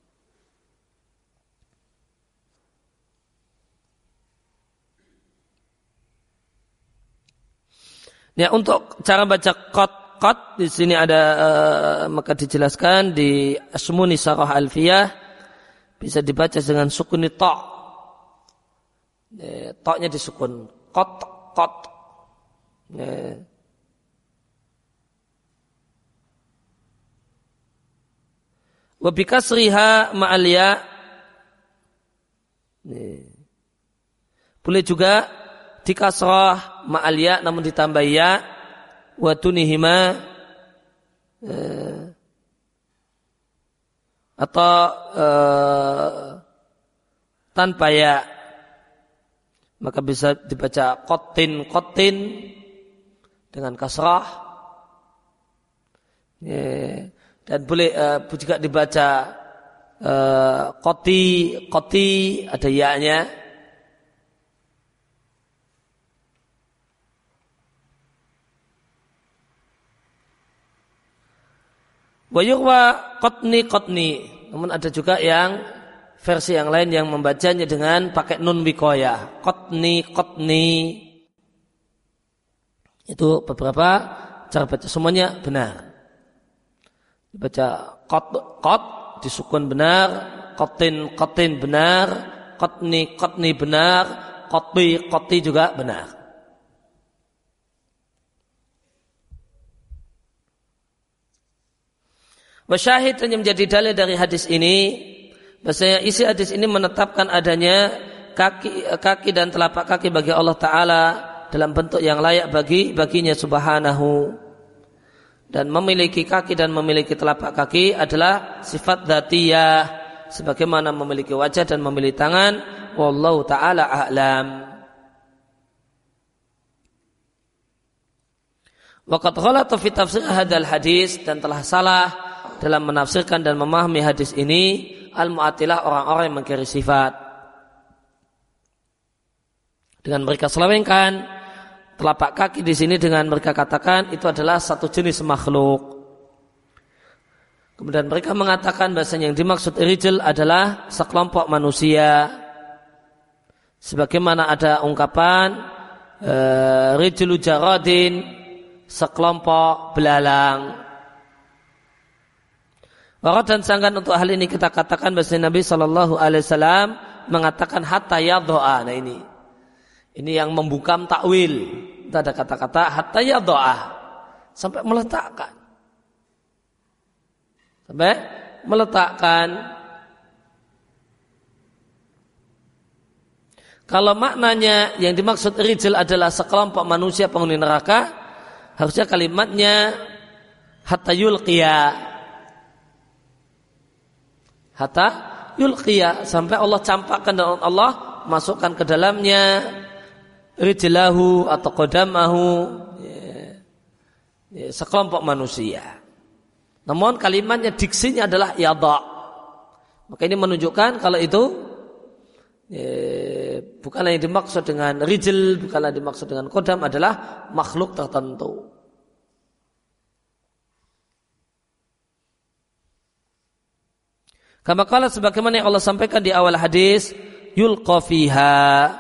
Ya, untuk cara baca qat qat di sini ada uh, maka dijelaskan di Asmuni Sarah Alfiyah, bisa dibaca dengan sukun ta. Ya, ta-nya disukun, qat qat. Ya. Wa bikasriha ma'al ya. Boleh juga dikasrah ma'al ya namun ditambah ya, wa tunihima, eh, atau eh, tanpa ya, maka bisa dibaca qatin qatin dengan kasrah. Ya. Dan boleh uh, juga dibaca uh, qati qati, ada ya-nya. Wa yurwa qatni qatni, namun ada juga yang versi yang lain yang membacanya dengan pakai nun wiqayah, qatni qatni. Itu beberapa cara baca, semuanya benar. Dibaca qat qat disukun benar, qatin qatin benar, qatni qatni benar, qati qati juga benar. Wa syahid yang menjadi dalil dari hadis ini, bahasanya isi hadis ini menetapkan adanya kaki kaki dan telapak kaki bagi Allah Ta'ala dalam bentuk yang layak bagi baginya subhanahu. Dan memiliki kaki dan memiliki telapak kaki adalah sifat dzatiyah, sebagaimana memiliki wajah dan memiliki tangan. Wallahu ta'ala a'lam. Wa qad ghalata fi tafsir hadzal hadis, dan telah salah dalam menafsirkan dan memahami hadis ini al-mu'attilah, orang-orang yang mengkiri sifat, dengan mereka selewengkan telapak kaki di sini dengan mereka katakan itu adalah satu jenis makhluk. Kemudian mereka mengatakan bahasanya yang dimaksud rijl adalah sekelompok manusia. Sebagaimana ada ungkapan e, rijlu jaradin, sekelompok belalang. Warad dan sangkan untuk hal ini kita katakan bahasanya Nabi Shallallahu Alaihi Wasallam mengatakan hatta yadho'a. Nah ini. Ini yang membungkam takwil. Itu ada kata-kata hatta yadha'ah, sampai meletakkan. Sampai meletakkan. Kalau maknanya yang dimaksud rijl adalah sekelompok manusia penghuni neraka, harusnya kalimatnya hatta yulqiya. Hatta yulqiya, sampai Allah campakkan dan Allah masukkan ke dalamnya rijlahu atau qadamahu, ya, ya, sekelompok manusia. Namun kalimatnya, diksinya adalah yadha. Maka ini menunjukkan kalau itu ya, bukanlah yang dimaksud dengan rijl, bukanlah yang dimaksud dengan qadam, adalah makhluk tertentu. Kama qala, sebagaimana yang Allah sampaikan di awal hadis, yulqa fiha.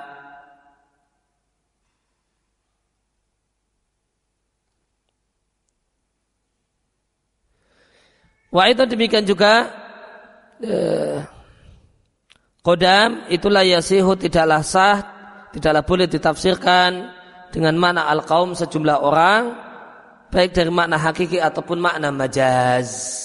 Wa itu demikian juga eh, qadam itulah yasihu, tidaklah sah, tidaklah boleh ditafsirkan dengan makna al-qaum, sejumlah orang, baik dari makna hakiki ataupun makna majaz.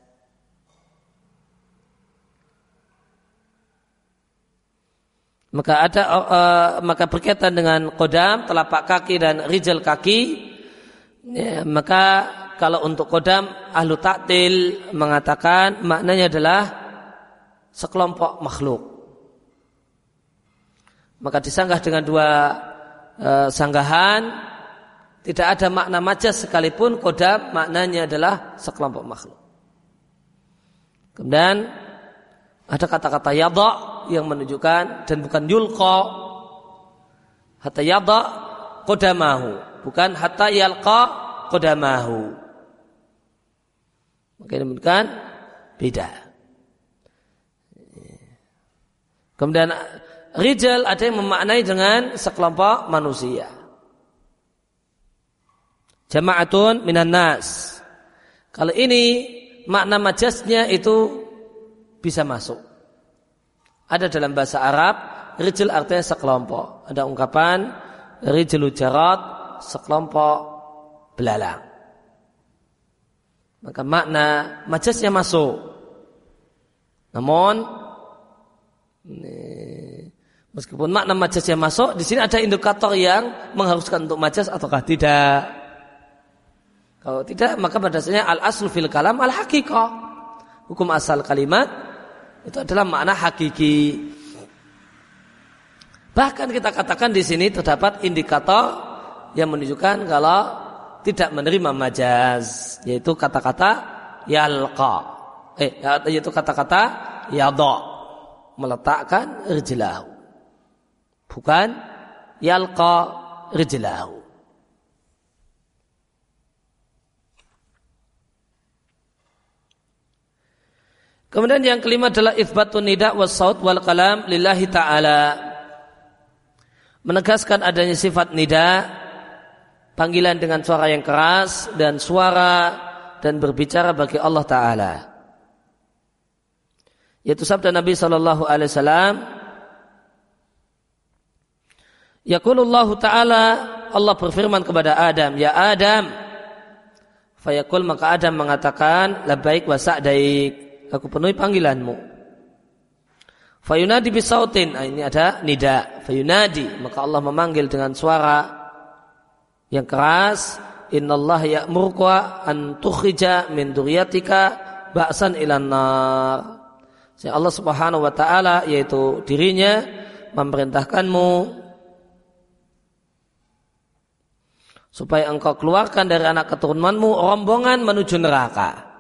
Maka ada uh, maka berkaitan dengan qadam, telapak kaki dan rijal kaki, ya, maka kalau untuk kodam ahlu ta'til mengatakan maknanya adalah sekelompok makhluk. Maka disanggah dengan dua e, sanggahan, tidak ada makna majaz sekalipun kodam maknanya adalah sekelompok makhluk. Kemudian ada kata-kata yadha yang menunjukkan dan bukan yulqa, hatta yadha qadamahu, bukan hatta yalqa qadamahu. Maka ini menunjukkan beda. Kemudian rijal ada yang memaknai dengan sekelompok manusia. Jama'atun minan nas. Kalau ini makna majaznya itu bisa masuk. Ada dalam bahasa Arab, rijal artinya sekelompok. Ada ungkapan rijlu jarad, sekelompok belalang. Maka makna majaznya masuk. Namun ini, meskipun makna majaznya masuk, di sini ada indikator yang mengharuskan untuk majaz ataukah tidak. Kalau tidak, maka pada dasarnya al-aslu fil kalam al-haqiqah. Hukum asal kalimat itu adalah makna hakiki. Bahkan kita katakan di sini terdapat indikator yang menunjukkan kalau tidak menerima majaz, yaitu kata-kata yalqa, eh, yaitu kata-kata yadha, meletakkan rijlahu, bukan yalqa rijlahu. Kemudian yang kelima adalah itsbatun nida was saut wal kalam lillahi ta'ala. Menegaskan adanya sifat nida, panggilan dengan suara yang keras dan suara dan berbicara bagi Allah Ta'ala. Yaitu sabda Nabi sallallahu alaihi wasallam, yaqulullahu ta'ala, Allah berfirman kepada Adam, ya Adam. Fayaqul, maka Adam mengatakan, labbaik wa sa'daik, aku penuhi panggilanmu. Fayunadi bisautin, nah, ini ada nida. Fayunadi, maka Allah memanggil dengan suara yang keras. Innallaha ya'muruka an tukhrija min dzurriyyatika ba'san ilan nar. Jadi Allah Subhanahu wa taala, yaitu dirinya, memerintahkanmu supaya engkau keluarkan dari anak keturunanmu rombongan menuju neraka.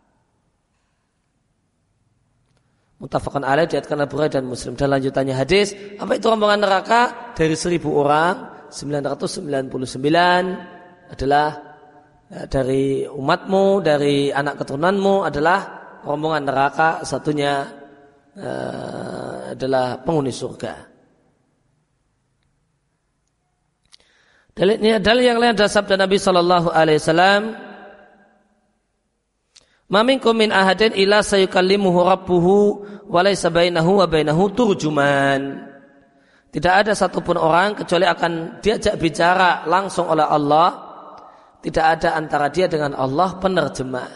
Muttafaqun alaih, diriwayatkan Bukhari dan Muslim. Dan lanjutannya hadis, apa itu rombongan neraka? Dari seribu orang, sembilan ratus sembilan puluh sembilan adalah ya, dari umatmu, dari anak keturunanmu adalah rombongan neraka, satunya uh, adalah penghuni surga. Dalilnya, dalil yang lain adalah sabda Nabi sallallahu alaihi wasallam, ma minkum min ahadin illa sayukallimuhu rabbuhu wa laysa bainahu wa bainahu turjuman. Tidak ada satupun orang kecuali akan diajak bicara langsung oleh Allah. Tidak ada antara dia dengan Allah penerjemah.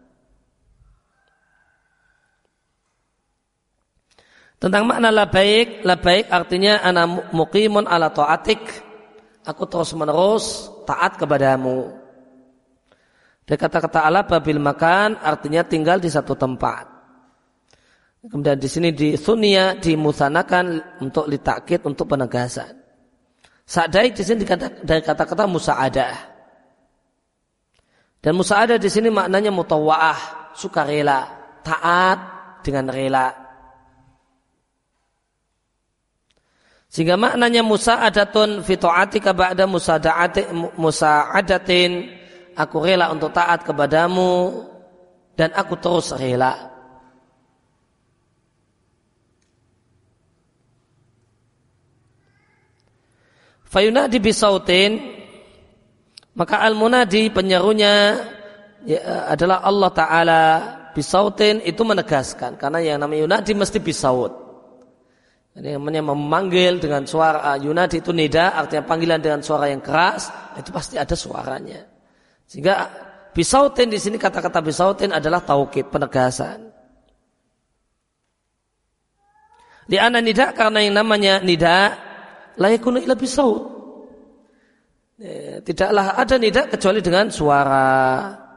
Tentang makna labaik, labaik artinya ana muqimun ala ta'atik, aku terus menerus taat kepadamu. Dan kata-kata ala babil makan artinya tinggal di satu tempat. Kemudian di sini di sunia dimusanakan untuk litakkid, untuk penegasan. Sa'dai di sini dari kata-kata musa'adah. Dan musa'adah di sini maknanya mutawa'ah, sukarela, taat dengan rela. Sehingga maknanya musa'adatun fi ta'atika ba'da musa'adatin, aku rela untuk taat kepadamu dan aku terus rela. Fayunadi bisautin, maka al-munadi penyerunya ya, adalah Allah Ta'ala. Bisautin itu menegaskan, karena yang namanya yunadi mesti bisaut. Ini namanya memanggil dengan suara. Yunadi itu nida, artinya panggilan dengan suara yang keras, itu pasti ada suaranya. Sehingga bisautin di sini, kata-kata bisautin adalah taukid, penegasan. Li'anna nida, karena yang namanya nida la yakunu illa bisaut. Tidaklah ada nida kecuali dengan suara.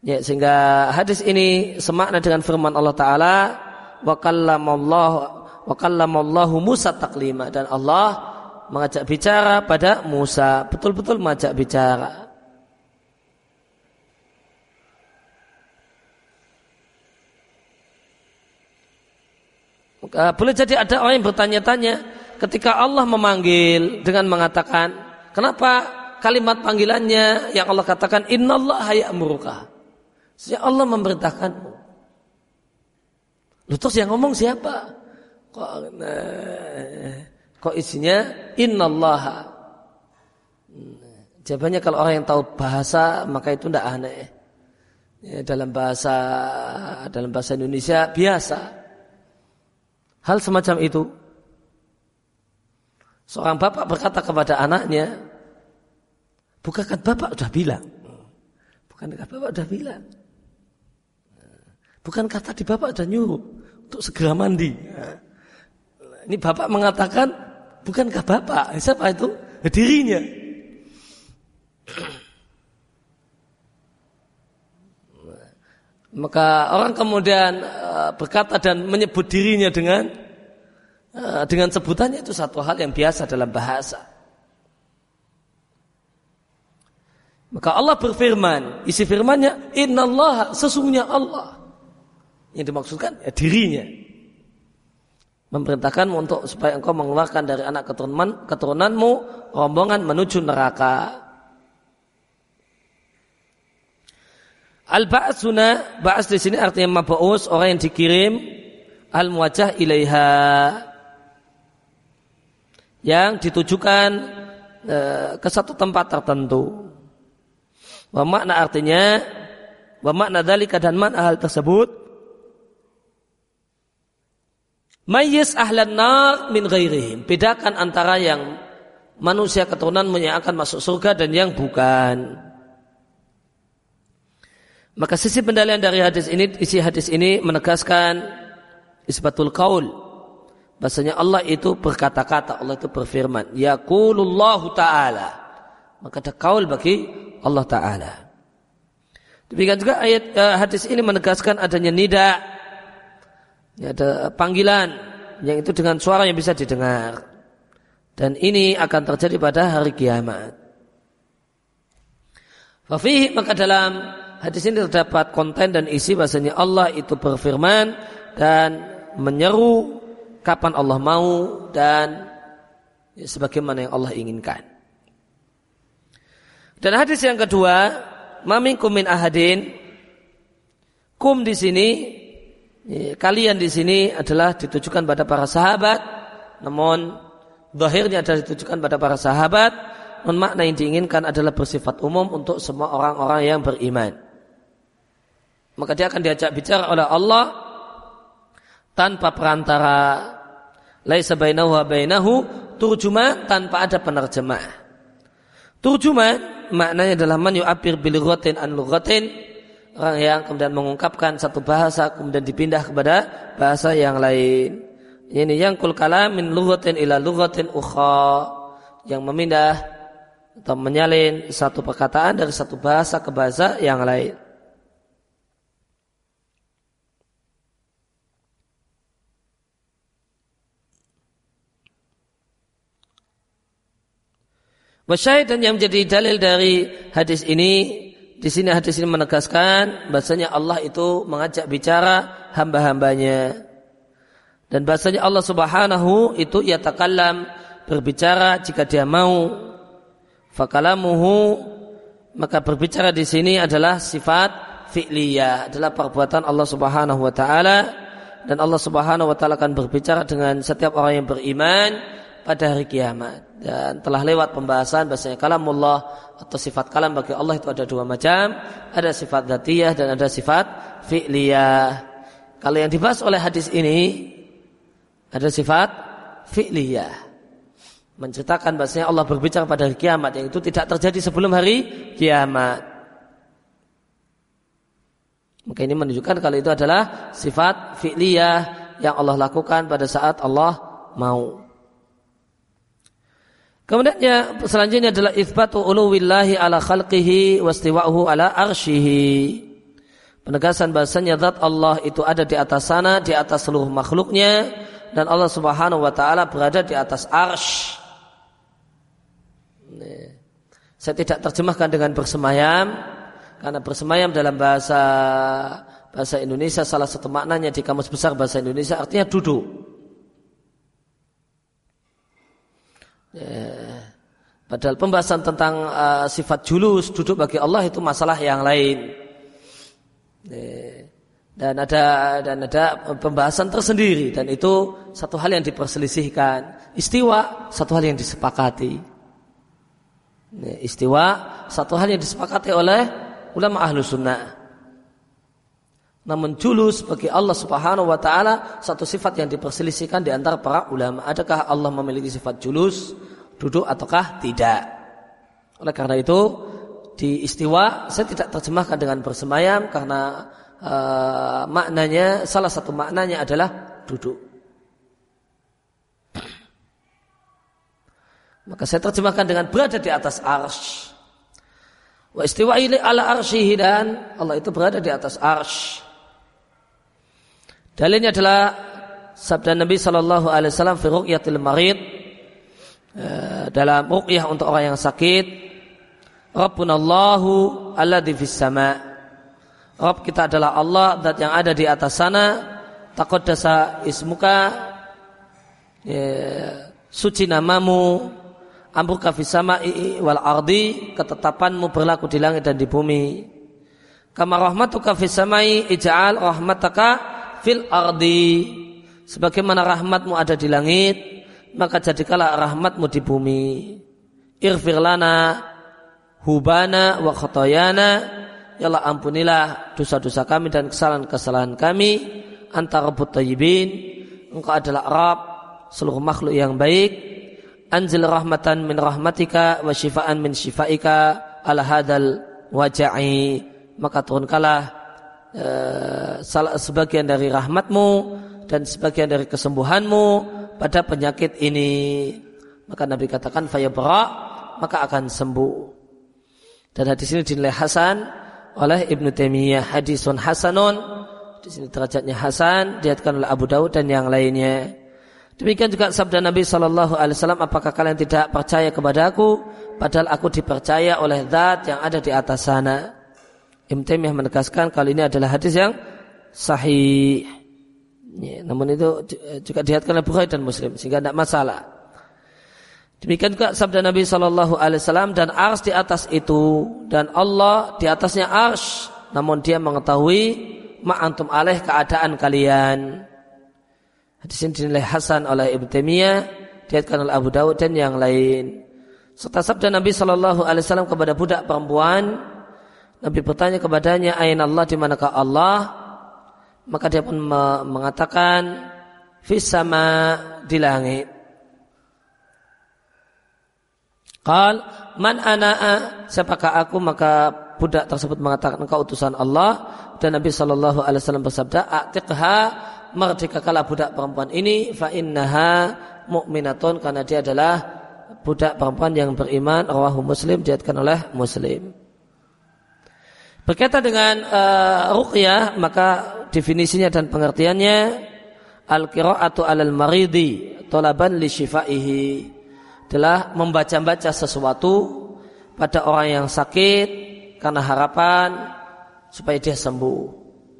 Ya, sehingga hadis ini semakna dengan firman Allah Ta'ala, wa kallamallahu wa kallamallahu Musa taklima, dan Allah mengajak bicara pada Musa, betul-betul mengajak bicara. Boleh jadi ada orang yang bertanya-tanya ketika Allah memanggil dengan mengatakan, kenapa kalimat panggilannya yang Allah katakan innallaha ya'muruka, sehingga Allah memerintahkanmu. Lalu terus yang ngomong siapa? Kok, nah, kok isinya innallaha? Jawabannya kalau orang yang tahu bahasa maka itu tidak aneh. Ya, dalam bahasa dalam bahasa Indonesia biasa. Hal semacam itu. Seorang bapak berkata kepada anaknya, bukankah bapak sudah bilang? Bukankah bapak sudah bilang? Bukankah tadi bapak sudah nyuruh untuk segera mandi? Ini bapak mengatakan, bukankah bapak? Siapa itu? Dirinya. Maka orang kemudian berkata dan menyebut dirinya dengan dengan sebutannya, itu satu hal yang biasa dalam bahasa. Maka Allah berfirman, isi firmannya innallaha, sesungguhnya Allah. Yang dimaksudkan ya dirinya. Memerintahkanmu untuk supaya engkau mengeluarkan dari anak keturunan keturunanmu rombongan menuju neraka. Al-ba'suna, ba'as di sini artinya mab'us, orang yang dikirim, al-muwajjah ilaiha, yang ditujukan e, ke satu tempat tertentu. Wa makna artinya, wa makna dzalika, dan makna hal tersebut, mayyiz ahlan nar min ghairihim, bedakan antara yang manusia keturunanmu yang akan masuk surga dan yang bukan. Maka sisi pendalian dari hadis ini, isi hadis ini menegaskan isbatul qaul, bahasanya Allah itu berkata-kata, Allah itu berfirman, yaqulullahu ta'ala, maka ada qaul bagi Allah Ta'ala. Demikian juga ayat uh, hadis ini menegaskan adanya nida, ya, ada panggilan yang itu dengan suara yang bisa didengar, dan ini akan terjadi pada hari kiamat. Fafihi, maka dalam hadis ini terdapat konten dan isi bahasanya Allah itu berfirman dan menyeru kapan Allah mau dan ya, sebagaimana yang Allah inginkan. Dan hadis yang kedua, ma minkum min ahadin, kum di sini, ya, kalian di sini adalah ditujukan pada para sahabat, namun zahirnya adalah ditujukan pada para sahabat, namun makna yang diinginkan adalah bersifat umum untuk semua orang-orang yang beriman. Maka dia akan diajak bicara oleh Allah tanpa perantara, laisa bainahu wa bainahu turjuman, tanpa ada penerjemah. Turjuman maknanya adalah man yu'abbir bil lughatin an lughatin, orang yang kemudian mengungkapkan satu bahasa kemudian dipindah kepada bahasa yang lain. Ini yang kul kalam min lughatin ila lughatin ukhra, yang memindah atau menyalin satu perkataan dari satu bahasa ke bahasa yang lain. Wasyahid, dan yang menjadi dalil dari hadis ini, di sini hadis ini menegaskan bahasanya Allah itu mengajak bicara hamba-hambanya, dan bahasanya Allah Subhanahu itu yatakallam, berbicara jika dia mau. Fakalamuhu, maka berbicara di sini adalah sifat fi'liyah, adalah perbuatan Allah Subhanahu wa taala, dan Allah Subhanahu wa taala akan berbicara dengan setiap orang yang beriman pada hari kiamat. Dan telah lewat pembahasan bahasanya kalamullah atau sifat kalam bagi Allah itu ada dua macam, ada sifat dzatiyah dan ada sifat fi'liyah. Kalau yang dibahas oleh hadis ini ada sifat fi'liyah, menceritakan bahasanya Allah berbicara pada hari kiamat, yang itu tidak terjadi sebelum hari kiamat. Maka ini menunjukkan kalau itu adalah sifat fi'liyah yang Allah lakukan pada saat Allah mau. Kemudian ya, selanjutnya adalah itsbatu uluwillahi ala khalqihi wastiwa'uhu ala arsyihi, Penegasan bahasanya zat Allah itu ada di atas sana, di atas seluruh makhluknya, dan Allah Subhanahu wa ta'ala berada di atas arsy. Saya tidak terjemahkan dengan bersemayam, karena bersemayam dalam bahasa bahasa Indonesia salah satu maknanya di Kamus Besar Bahasa Indonesia artinya duduk. Ya. Padahal pembahasan tentang uh, sifat julus, duduk bagi Allah itu masalah yang lain. Ya. Dan ada dan ada pembahasan tersendiri, dan itu satu hal yang diperselisihkan. Istiwa satu hal yang disepakati. Istiwa satu hal yang disepakati oleh ulama ahlu sunnah. Namun julus bagi Allah Subhanahu wa ta'ala satu sifat yang diperselisihkan di antara para ulama. Adakah Allah memiliki sifat julus, duduk, ataukah tidak? Oleh karena itu di istiwa saya tidak terjemahkan dengan bersemayam, karena uh, maknanya, salah satu maknanya adalah duduk. Maka saya terjemahkan dengan berada di atas arsy. Wa istiwa'i ala arsyihi, dan Allah itu berada di atas arsy. Dalilnya adalah sabda Nabi sallallahu alaihi wasallam fi ruqyatil marid, dalam ruqyah untuk orang yang sakit, Rabbunallahu alladzi fis sama. Rabb kita adalah Allah, zat yang ada di atas sana, taqaddasa ismuka, ya, suci namamu, amruka fis sama'i wal ardi, ketetapanmu berlaku di langit dan di bumi. Kama rahmatuka fis sama'i ij'al rahmataka fil ardi, sebagaimana rahmatmu ada di langit, maka jadikanlah rahmatmu di bumi. Ighfir lana hubana wa khotoyana, ya Allah ampunilah dosa-dosa kami dan kesalahan-kesalahan kami. Anta rabbut thayyibin, engkau adalah Rabb seluruh makhluk yang baik. Anzil rahmatan min rahmatika wa shifaan min shifaika ala hadal waja'i, maka turunkanlah uh, sebagian dari rahmatmu dan sebagian dari kesembuhanmu pada penyakit ini. Maka Nabi katakan fayabra, maka akan sembuh. Dan hadis ini dinilai hasan oleh Ibnu Taimiyah, hadisun hasanun, di sini derajatnya hasan, diriwayatkan oleh Abu Daud dan yang lainnya. Demikian juga sabda Nabi sallallahu alaihi wasallam, apakah kalian tidak percaya kepadaku padahal aku dipercaya oleh zat yang ada di atas sana. Ibnu Taimiyah menegaskan kalau ini adalah hadis yang sahih. Ya, namun itu juga diriwayatkan oleh Bukhari dan Muslim sehingga tidak masalah. Demikian juga sabda Nabi sallallahu alaihi wasallam, dan ars di atas itu, dan Allah di atasnya ars, namun Dia mengetahui ma antum alaih, keadaan kalian. Hadis ini dinilai hasan oleh Ibnu Taimiyah, diriwayatkan oleh Abu Daud dan yang lain. Serta sabda Nabi sallallahu alaihi wasallam kepada budak perempuan, Nabi bertanya kepadanya, aina Allah, di manakah Allah? Maka dia pun mengatakan fis sama, di langit. Qal man ana, siapakah aku? Maka budak tersebut mengatakan, engkau utusan Allah. Dan Nabi sallallahu alaihi wasallam bersabda, atiqha, merdekakanlah budak perempuan ini, fa innaha mu'minatun, karena dia adalah budak perempuan yang beriman. Rawahu Muslim, diriwayatkan oleh Muslim. Berkaitan dengan uh, ruqyah, maka definisinya dan pengertiannya, al-qira'atu 'alal maridi talaban li shifaihi, adalah membaca-baca sesuatu pada orang yang sakit karena harapan supaya dia sembuh.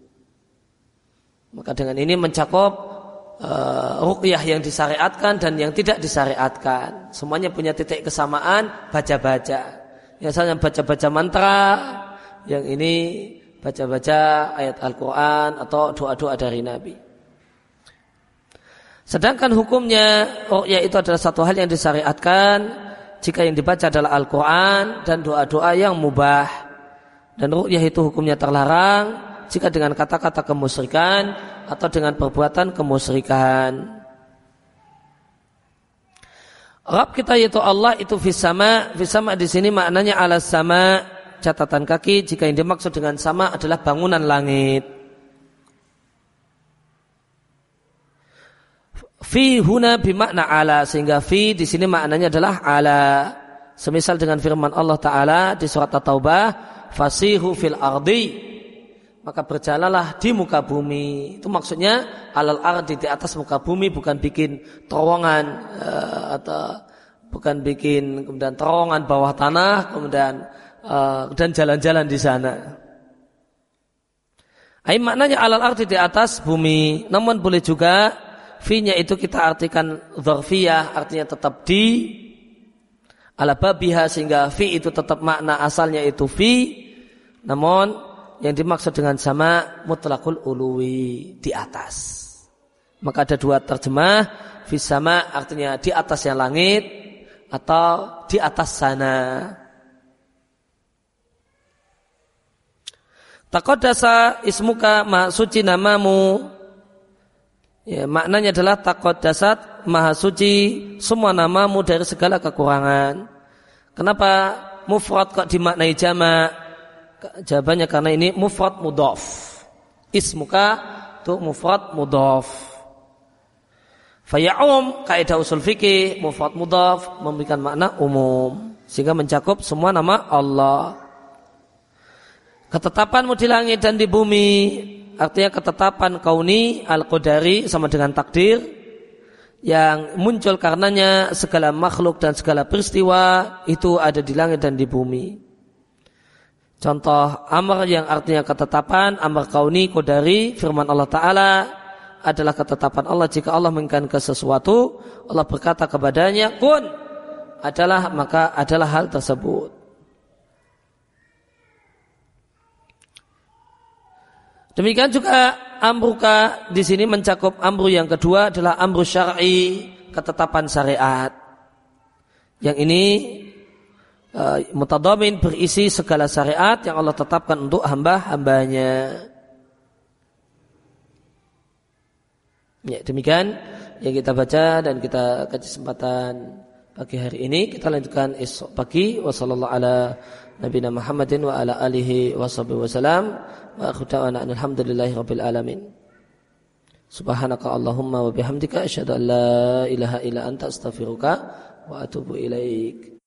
Maka dengan ini mencakup uh, ruqyah yang disyariatkan dan yang tidak disyariatkan. Semuanya punya titik kesamaan, baca-baca. Misalnya baca-baca mantra, yang ini baca-baca ayat Al-Quran atau doa-doa dari Nabi. Sedangkan hukumnya ruqyah itu adalah satu hal yang disyariatkan jika yang dibaca adalah Al-Quran dan doa-doa yang mubah. Dan ruqyah itu hukumnya terlarang jika dengan kata-kata kemusyrikan atau dengan perbuatan kemusyrikan. Rabb kita yaitu Allah itu fis sama. Fis sama di sini maknanya ala sama, catatan kaki. Jika yang dimaksud dengan sama adalah bangunan langit. Fi huna bimakna ala, sehingga fi di sini maknanya adalah ala. Semisal dengan firman Allah Ta'ala di surat At-Taubah, fasihu fil ardi, maka berjalanlah di muka bumi. Itu maksudnya alal ardi, di atas muka bumi, bukan bikin terowongan uh, atau bukan bikin kemudian terowongan bawah tanah kemudian uh, dan jalan-jalan di sana. Ai maknanya alal ardi, di atas bumi. Namun boleh juga fi-nya itu kita artikan dzarfiyah, artinya tetap di ala babiha, sehingga fi itu tetap makna asalnya itu fi, namun yang dimaksud dengan sama mutlaqul uluwi, di atas. Maka ada dua terjemah, fis sama artinya di atasnya langit atau di atas sana. Taqaddasa ismuka, maha suci namamu. Ya, maknanya adalah taqaddasat, maha suci semua namamu dari segala kekurangan. Kenapa mufrad kok dimaknai jamak? Jawabannya karena ini mufrad mudhaf. Ismuka itu mufrad mudhaf. Faya'um, kaidah usul fikih, mufrad mudhaf memberikan makna umum sehingga mencakup semua nama Allah. Ketetapanmu di langit dan di bumi, artinya ketetapan kauni al-qadari, sama dengan takdir yang muncul karenanya segala makhluk dan segala peristiwa itu ada di langit dan di bumi. Contoh amr yang artinya ketetapan, amr kauni qadari, firman Allah Ta'ala adalah ketetapan Allah. Jika Allah menginginkan ke sesuatu, Allah berkata kepadanya kun, adalah, maka adalah hal tersebut. Demikian juga amruka di sini mencakup amru yang kedua adalah amru syar'i, ketetapan syariat. Yang ini Uh, mutadamin, berisi segala syariat yang Allah tetapkan untuk hamba-hambanya. Ya, demikian yang kita baca dan kita kaji kesempatan pagi hari ini. Kita lanjutkan esok pagi. Wassallallahu ala nabiyina Muhammadin wa ala alihi washabihi wasallam. Wa akhiru da'wana alhamdulillahi rabbil alamin. Subhanaka Allahumma wa bihamdika asyhadu an la ilaha illa anta astaghfiruka wa atubu ilaik.